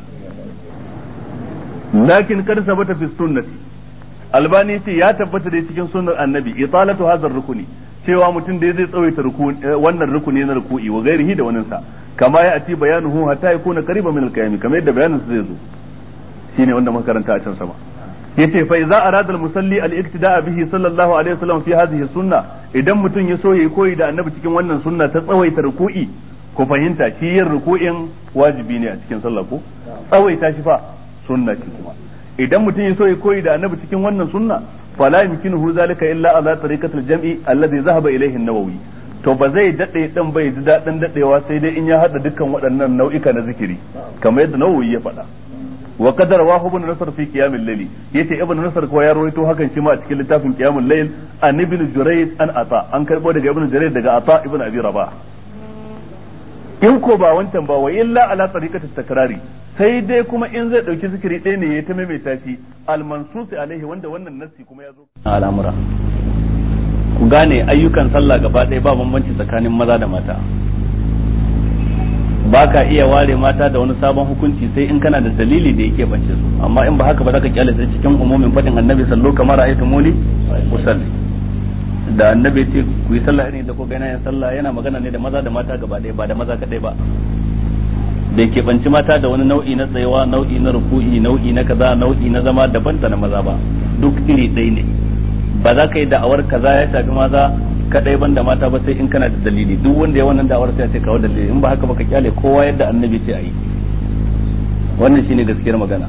Speaker 1: lakin kad sabata fi sunnati albani ce ya tabbata da cikin sunnar annabi italatu hadha rukuni cewa mutum da zai tsawaita wannan rukuni na ruku'i wa gairihi da wannan sa kama ya ati bayanuhu hatta yakuna qariban min al-qiyam kamar yadda bayanin sa zai zo shine wanda muka karanta a can sama yace fa idza arada al-musalli al-iktida'a bihi sallallahu alaihi wasallam fi hadhihi sunna idan mutum ya so yayi koyi da annabi cikin wannan sunna ta tsawaita ruku'i ko fahimta shi yin ruku'in wajibi ne a cikin sallah ko tsawaita shi fa sunna ce kuma idan mutum ya so ya koyi da annabi cikin wannan sunna fala yumkinuhu zalika illa ala tariqatil jam'i alladhi zahaba ilayhi an-nawawi to ba zai dade dan bai ji dadin dadewa sai dai in ya hada dukkan waɗannan nau'ika na zikiri kamar yadda nawawi ya faɗa wa qadar wa ibn nasr fi qiyamil layl yace ibn nasr ko ya rawaito hakan shi ma a cikin littafin qiyamul layl an ibn jurayd an ata an karbo daga ibn jurayd daga ata ibn abi rabah in ko ba wancan ba wa illa ala tariqatit takrari sai dai kuma in zai dauki zikiri ɗaya ne ya ta maimaita shi al-mansus alaihi wanda wannan nassi kuma ya zo al'amura ku gane ayyukan sallah gaba ɗaya ba bambanci tsakanin maza da mata ba ka iya ware mata da wani sabon hukunci sai in kana da dalili da yake bance su amma in ba haka ba za ka kyale sai cikin umumin fadin annabi sallo kamar ayatu muni usalli da annabi ce ku yi sallah irin da ko ga yana sallah yana magana ne da maza da mata gaba ɗaya ba da maza kadai ba da ke banci mata da wani nau'i na tsayawa nau'i na ruku'i nau'i na kaza nau'i na zama daban da na maza ba duk iri ɗaya ne ba za ka yi da'awar kaza ya shafi maza kadai ban da mata ba sai in kana da dalili duk wanda ya wannan da'awar sai ya ce kawo dalili in ba haka ba ka kyale kowa yadda annabi ce a yi wannan shine gaskiyar magana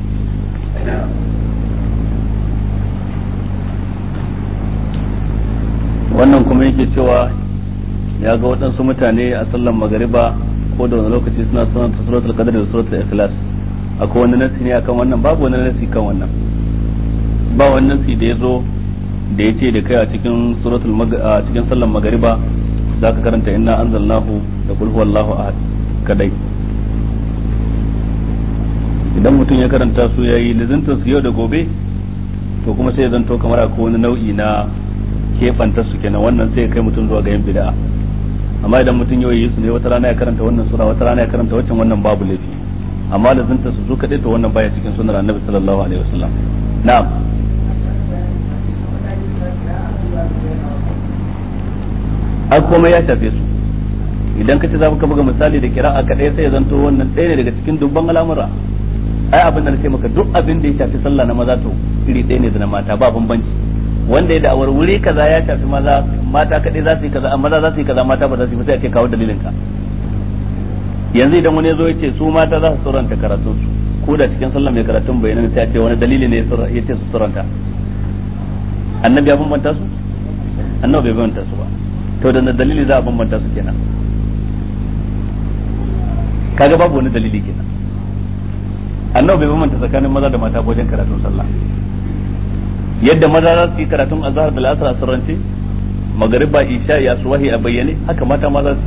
Speaker 1: wannan kuma yake cewa ya ga waɗansu mutane a sallan magariba ko da wani lokaci suna suna ta suratul qadr da suratul ikhlas akwai wani nasi ne akan wannan babu wani nasi kan wannan ba wani nasi da yazo da yace da kai a cikin suratul a cikin sallan magariba zaka karanta inna anzalnahu da qul huwallahu ahad kadai idan mutum ya karanta su yayi lizinta su yau da gobe to kuma sai ya zanto kamar akwai wani nau'i na kefanta su kenan wannan sai ya kai mutum zuwa ga yin bid'a amma idan mutum yau yi su ne wata rana ya karanta wannan sura wata rana ya karanta waccan wannan babu laifi amma da zunta su zo kadai to wannan baya cikin sunnar annabi sallallahu alaihi wasallam na'am a kuma ya shafe su idan kace za ka buga misali da kira'a kadai sai ya zanto wannan ɗaya ne daga cikin dubban al'amura ai abin da nake maka duk abin da ya shafi sallah na maza to iri ɗaya ne da na mata ba bambanci wanda ya da'awar wuri kaza ya shafi maza mata kadai za su yi kaza amma maza za su yi kaza mata ba za su yi ba sai ake kawo dalilin ka yanzu idan wani ya zo ya ce su mata za su sauranta karatun su ko da cikin sallah mai karatun bayanan sai a ce wani dalili ne ya ce su suranta annabi ya bambanta su annabi bai bambanta su ba to da dalili za a bambanta su kenan kaga babu wani dalili kenan annabi bai bambanta tsakanin maza da mata wajen karatun sallah yadda maza za su yi karatun azhar da al'asr a sirrance magariba isha ya suwahi a bayyane haka mata ma za su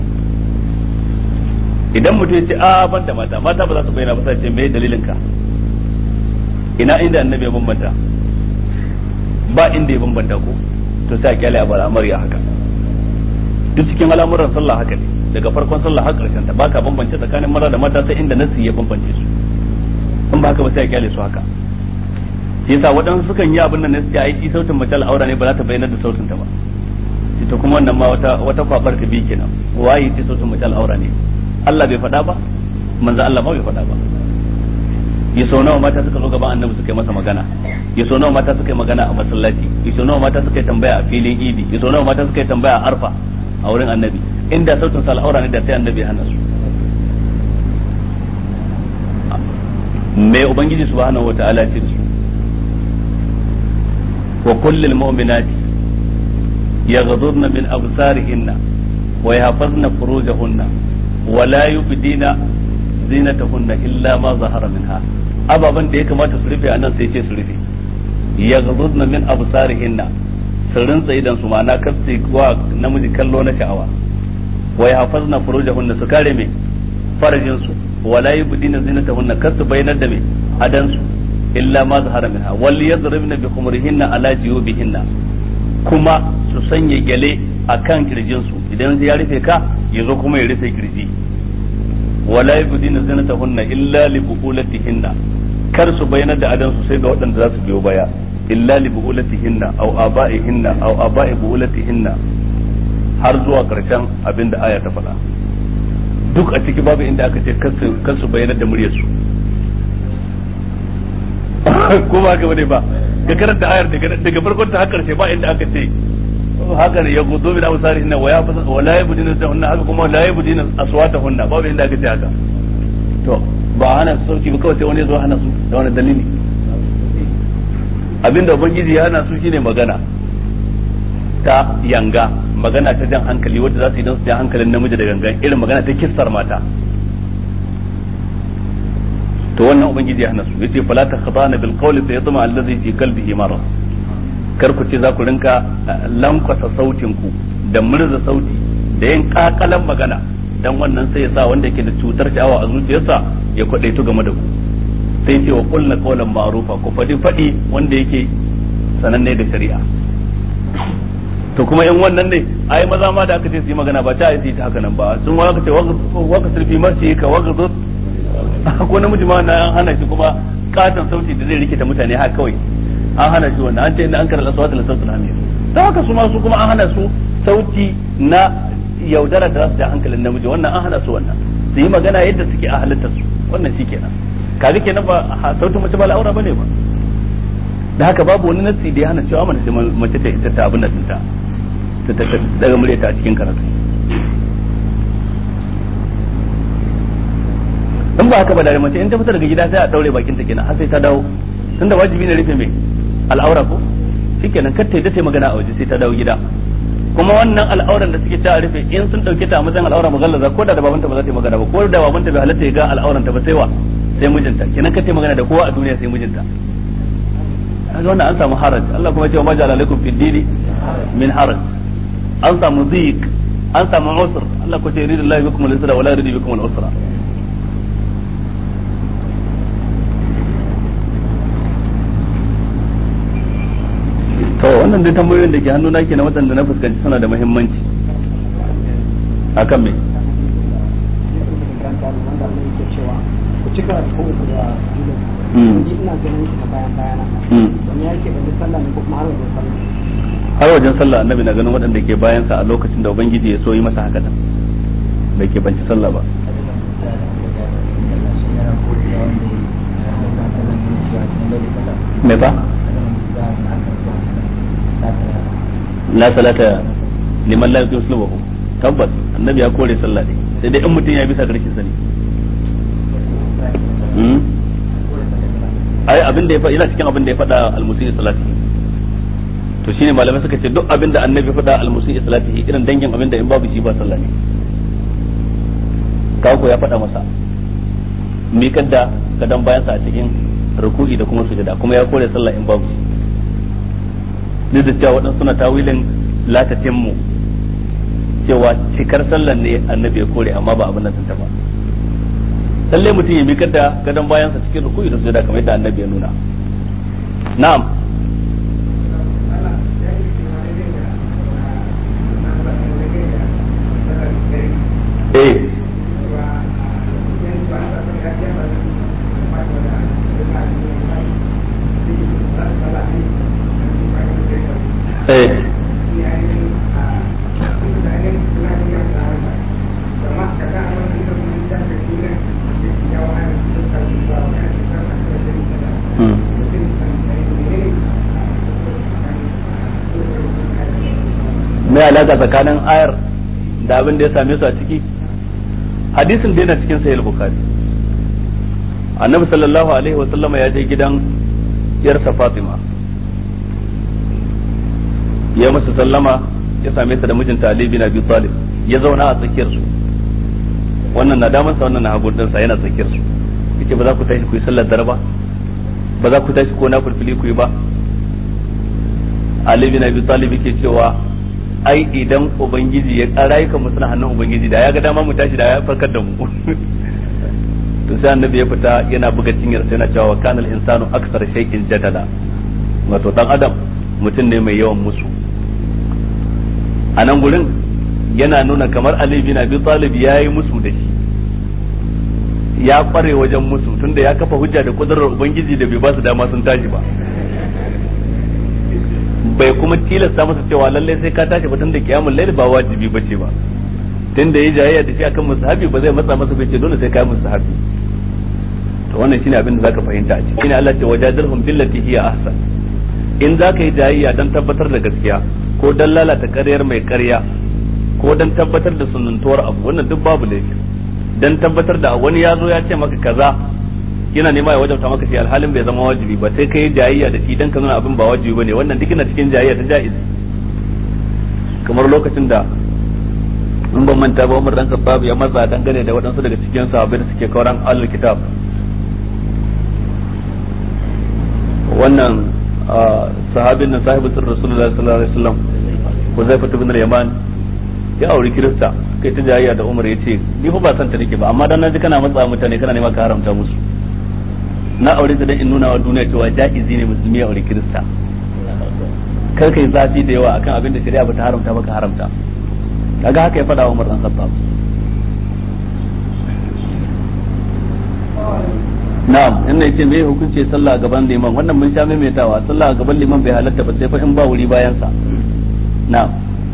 Speaker 1: idan mutum ya ce a ban da mata mata ba za su bayyana ba sai ce me dalilin ka ina inda annabi ya bambanta ba inda ya bambanta ko to sai a kyale a bar amarya haka duk cikin al'amuran sallah haka ne daga farkon sallah har karshen ta baka bambance tsakanin maza da mata sai inda nasi ya bambance su in ba haka ba sai a kyale su haka shi yasa waɗansu sukan yi abin nan ne suke aiki sautin mace al'aura ne ba za ta bayyana da sautin ta ba ita kuma wannan ma wata wata kwabar ta bi kenan waye ce sautin mace al'aura ne Allah bai faɗa ba manzo Allah ma bai faɗa ba ya sau nawa mata suka zo gaban annabi suka yi masa magana ya sau nawa mata suka yi magana a masallaci ya sau nawa mata suka yi tambaya a filin idi ya sau nawa mata suka yi tambaya a arfa a wurin annabi inda sautin sa al'aura ne da sai annabi ya hana su mai ubangiji subhanahu wataala ce da su wa kullil mu'minati yaghdhurna min absarihinna wa yahfazna furujahunna wa la yubdina zinatahunna illa ma zahara minha ababan da ya kamata su rufe anan sai ce su rufe yaghdhurna min absarihinna su rinsa idan su ma'ana kasu wa namiji kallo na sha'awa wa yahfazna furujahunna su kare me farajin su wa la yubdina zinatahunna kasu bayanar da me adan su illa ma zahara minha wal yadribna bi khumurihinna ala jiyubihinna kuma su sanya gyale akan kirjin su idan ya rufe ka yazo kuma ya rufe kirji wala yubdina zinatahunna illa li buqulatihinna kar su bayanar da adan su sai ga waɗanda za su biyo baya illa li buqulatihinna aw aba'ihinna aw aba'i buqulatihinna har zuwa karshen abinda aya ta faɗa duk a ciki babu inda aka ce kar su bayanar da muryar su ko ba ka bane ba ka karanta ayar daga farkon ta har karshe ba inda aka ce haka ne ya gudu bi absarihinna wa ya wa la yabdina hunna haka kuma la yabdina aswatahunna babu inda aka ce haka to ba hana sauki ba kawai sai wani zo hana su da wani dalili abinda ubangiji ya hana su shine magana ta yanga magana ta jan hankali wanda za su yi don su jan hankalin namiji da gangan irin magana ta kissar mata to wannan ubangiji ya hana su yace fala takhdana bil qawli fa yatma alladhi fi qalbihi marad kar ku ce za ku rinka lankwasa sautin ku da murza sauti da yin kakalan magana dan wannan sai ya sa wanda yake da cutar sha'awa a zuciyarsa ya kwadaitu game da ku sai ce wa qulna qawlan ma'rufa ku fadi fadi wanda yake sananne da shari'a to kuma in wannan ne ai maza ma da aka ce su yi magana ba ta yi ta haka nan ba sun waka ce waka sulfi marci ka waka zo ko namiji ma na an hana shi kuma katon sauti da zai rikita mutane haka kawai an hana shi wannan an ce inda an karanta aswat la sautul hamir ta haka su ma su kuma an hana su sauti na yaudara da su da hankalin namiji wannan an hana su wannan su yi magana yadda suke a halittar su wannan shi kenan kaga kenan ba sautin mace ba al'aura bane ba da haka babu wani nasi da ya hana cewa mace mace ta ita ta abin da tinta ta ta daga muryarta a cikin karatu in ba haka ba da mace in ta fita daga gida sai a daure bakin ta kenan har sai ta dawo tunda wajibi ne rufe mai al'aura ko shikenan kar ta yi magana a waje sai ta dawo gida kuma wannan al'auran da suke ta rufe in sun dauke ta a matsayin al'aura mugallaza ko da da babanta ba za ta yi magana ba ko da babanta bai halatta ya ga al'auran ta ba sai wa sai mijinta kenan kar ta yi magana da kowa a duniya sai mijinta kaga wannan an samu haraj Allah kuma ya ce wa majala alaikum fid dini min haraj an samu zik an samu usr Allah ko ce yuridullahi bikum al-yusra wa la yuridu bikum al-usra to wannan dai tambayoyin da ke hannu na kenan waɗanda na fuskanci suna da muhimmanci akan me har wajen sallah annabi na ganin waɗanda ke bayansa a lokacin da ubangiji ya so yi masa haka bai ke banci sallah ba me ba la salata liman la yuqim sulbahu tabbas annabi ya kore sallah ne sai dai in mutum ya bisa garkin sani hmm
Speaker 3: ai abin da ya faɗa yana cikin abin da ya faɗa al-musii salati to shine malamai suka ce duk abin da annabi faɗa al-musii salati irin dangin abin da in babu shi ba sallah ne kawo ya faɗa masa mikar da gadan bayan sa a cikin ruku'i da kuma sujada kuma ya kore sallah in babu shi duk da cewa waɗansu suna tawilin la tatimmu cewa cikar sallan ne annabi ya kore amma ba abin nan ta ba lalle mutum ya mikar da gadon bayansa cikin ruku'i da sujada kamar yadda annabi ya nuna na'am eh eh mai alaka tsakanin ayar da abin da ya same su a ciki hadisin da yana cikin sahih bukhari annabi sallallahu alaihi wa sallama ya je gidan yarsa fatima ya masa sallama ya same ta da mijinta ali bin abi talib ya zauna a tsakiyar su wannan na damansa wannan na hagu sa yana tsakiyar su yace ba za ku tashi ku yi sallar dare ba ba za ku tashi ko na fulfili ku yi ba ali bin abi talib yake cewa ai idan ubangiji ya kara yi mu suna hannun ubangiji da ya ga dama mu tashi da ya farkar da mu to sai annabi ya fita yana buga cinyar sai yana cewa kana al-insanu aksar shay'in jadala wato dan adam mutum ne mai yawan musu a nan gurin yana nuna kamar Ali bin Abi Talib ya yi musu da shi ya kware wajen musu tunda ya kafa hujja da kudurar ubangiji da bai ba su dama sun tashi ba bai kuma tilasta masa cewa lalle sai ka tashi ba tunda kiyamul layl ba wajibi bace ba tunda yayi jayayya da shi akan musahabi ba zai matsa masa bai ce dole sai kai musahabi to wannan shine abin da zaka fahimta a cikin Allah ce wajadilhum billati hiya ahsan in zaka yi jayayya dan tabbatar da gaskiya ko dan lalata ƙaryar mai ƙarya ko dan tabbatar da sunnantuwar abu wannan duk babu laifi dan tabbatar da wani ya zo ya ce maka kaza yana nema ya wajabta maka shi alhalin bai zama wajibi ba sai kai jayayya da shi dan ka nuna abin ba wajibi bane wannan duk yana cikin jayayya ta jaiz kamar lokacin da in ban manta ba Umar dan Khattab ya matsa dangane da waɗansu daga cikin sahabbai da suke kauran ahlul kitab wannan sahabin nan sahibu sirr rasulullahi sallallahu alaihi wasallam Huzaifah ibn al-Yaman ya auri kirista kai ta jayayya da Umar yace ni fa ba san ta nake ba amma dan naji kana matsa mutane kana nema ka haramta musu na aure ta dan in nuna wa duniya cewa jaizi ne musulmi ya aure kirista kar kai zafi da yawa akan abin da shari'a bata haramta ba ka haramta kaga haka ya faɗa wa Umar dan Khattab na'am in yace me hukunci sallah a gaban liman wannan mun sha maimaitawa sallah a gaban liman bai halatta ba sai fa in ba wuri bayan sa na'am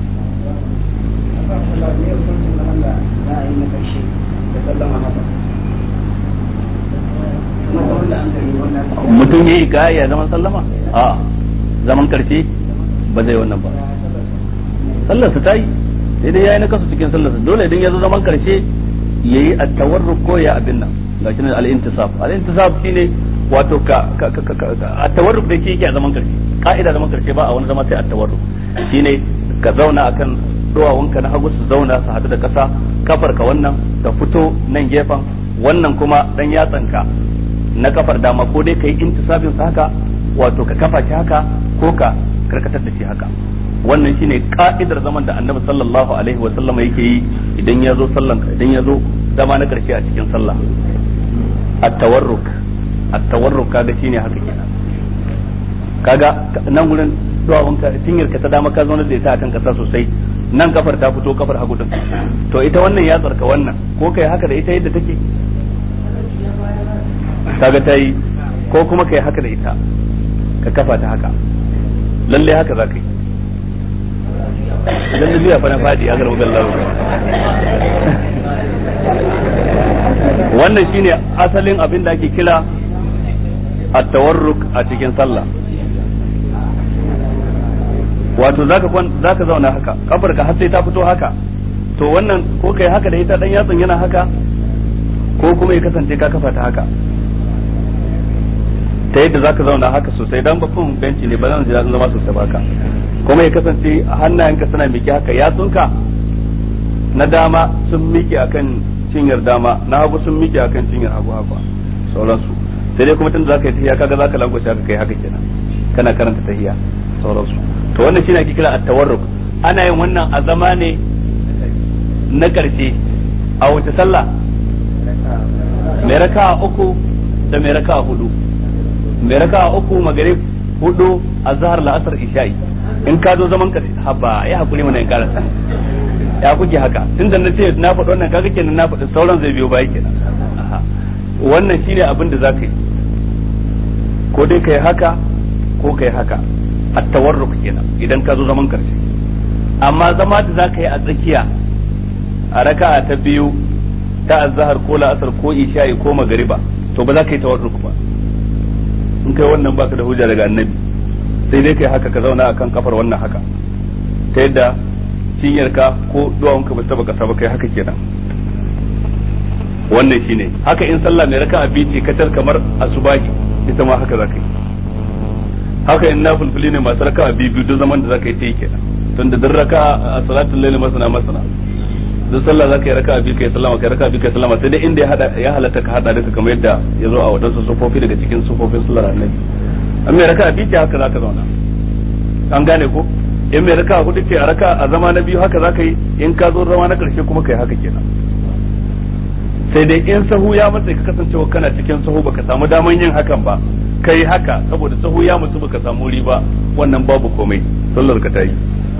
Speaker 3: mutum ya yi ya zaman sallama a zaman karshe ba zai wannan ba sallarsa ta yi sai dai ya yi na kasu cikin sallarsa dole idan ya zo zaman karshe ya yi a tawarruk ko ya abin nan ga shi ne al-intisab al-intisab shine wato ka a tawarruk da yake a zaman karshe ka'ida zaman karshe ba a wani zama sai a tawarruk shine ka zauna akan duwawunka na hagu su zauna su hadu da kasa kafar ka wannan ka fito nan gefen wannan kuma dan yatsanka na kafar dama ko dai kai intisabin sa haka wato ka kafa shi haka ko ka karkatar da shi haka wannan shine ka'idar zaman da Annabi sallallahu alaihi wa sallama yake yi idan ya zo sallan idan ya zo zama na karshe a cikin sallah at-tawarruk at-tawarruk kaga shine haka kenan kaga nan gurin duwawunka tinyarka ta dama ka zauna da ita akan kasa sosai nan kafar ta fito kafar hagu din to ita wannan ya tsarka wannan ko kai haka da ita yadda take kaga ta yi ko kuma kai haka da ita ka kafa ta haka lalle haka za ka yi idan da biya fa na fadi ya garba gallahu wannan shine asalin abin da ake kira at-tawarruk a cikin sallah wato zaka zaka zauna haka kafar ka har sai ta fito haka to wannan ko kai haka da ita dan yatsun yana haka ko kuma ya kasance ka kafa ta haka ta yadda zaka zauna haka sosai dan babban benci ne ba zan ji zama sosai ba ka kuma ya kasance hannayenka suna miƙe haka yatsunka na dama sun miƙe akan cinyar dama na hagu sun miƙe akan cinyar hagu haka sauransu sai dai kuma tun zaka yi tahiya kaga zaka langwace haka kai haka kenan kana karanta tahiya sauransu to wannan shine ake kira at-tawarruk ana yin wannan a zama ne na karshe a wace sallah mai raka'a uku da mai raka'a hudu mai raka'a uku magrib hudu azhar la'asar isha'i in ka zo zaman karshe haba ya hakuri mana in karasa ya kuke haka tunda na ce na faɗi wannan kaga kenan na faɗi sauran zai biyo baya kenan wannan shine abin da zaka yi ko dai kai haka ko kai haka at-tawarruk kenan idan ka zo zaman karshe amma zama da zaka yi a tsakiya a raka'a ta biyu ta azhar ko la'asar ko isha'i ko magriba to ba za ka yi tawarruk ba in kai wannan baka da hujja daga annabi sai dai kai haka ka zauna akan kafar wannan haka ta yadda cinyarka ko duwawunka ba ta baka saba kai haka kenan wannan shine haka in sallah mai raka'a biyu ce katar kamar asubahi ita ma haka zaka yi haka in nafilfili ne masu raka'a biyu biyu duk zaman da zaka yi ta yi kenan tunda duk raka'a a salatul layl masana masana duk sallah zaka yi raka'a biyu kai sallama kai raka'a biyu kai sallama sai dai inda ya hada ya halatta ka hada duka kamar yadda ya zo a wadansu sufofi daga cikin sufofin sallar annabi amma mai raka'a biyu ce haka zaka zauna an gane ko in mai raka'a hudu ce a raka'a a zama na biyu haka zaka yi in ka zo zama na karshe kuma kai haka kenan sai dai in sahu ya matsa ka kasancewa kana cikin sahu baka samu daman yin hakan ba kai haka saboda sahu ya mutu baka samu riba wannan babu komai sallar ka tayi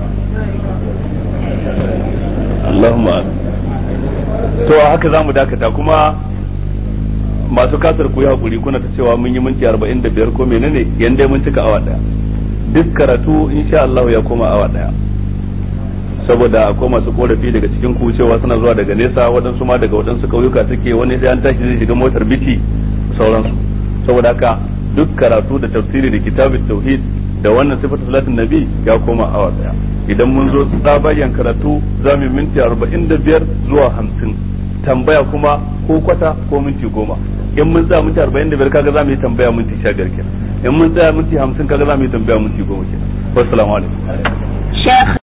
Speaker 3: Allahumma to haka zamu dakata kuma masu kasar ku yi hakuri kuna ta cewa mun yi minti arba'in da biyar ko menene yanda mun cika awa daya duk karatu insha Allah ya koma awa daya saboda akwai masu korafi daga cikin ku cewa suna zuwa daga nesa waɗansu ma daga waɗansu kauyuka suke wani sai an tashi zai shiga motar biti sauransu saboda haka duk karatu da tafsiri da kitabut tauhid da wannan sifatu salatin nabi ya koma awa daya idan mun zo tsabayan karatu za mu minti arba'in da biyar zuwa hamsin tambaya kuma ko kwata ko minti goma in mun tsaya minti arba'in da biyar kaga za mu yi tambaya minti sha biyar kenan in mun tsaya minti hamsin kaga za mu yi tambaya minti goma kenan wassalamu alaikum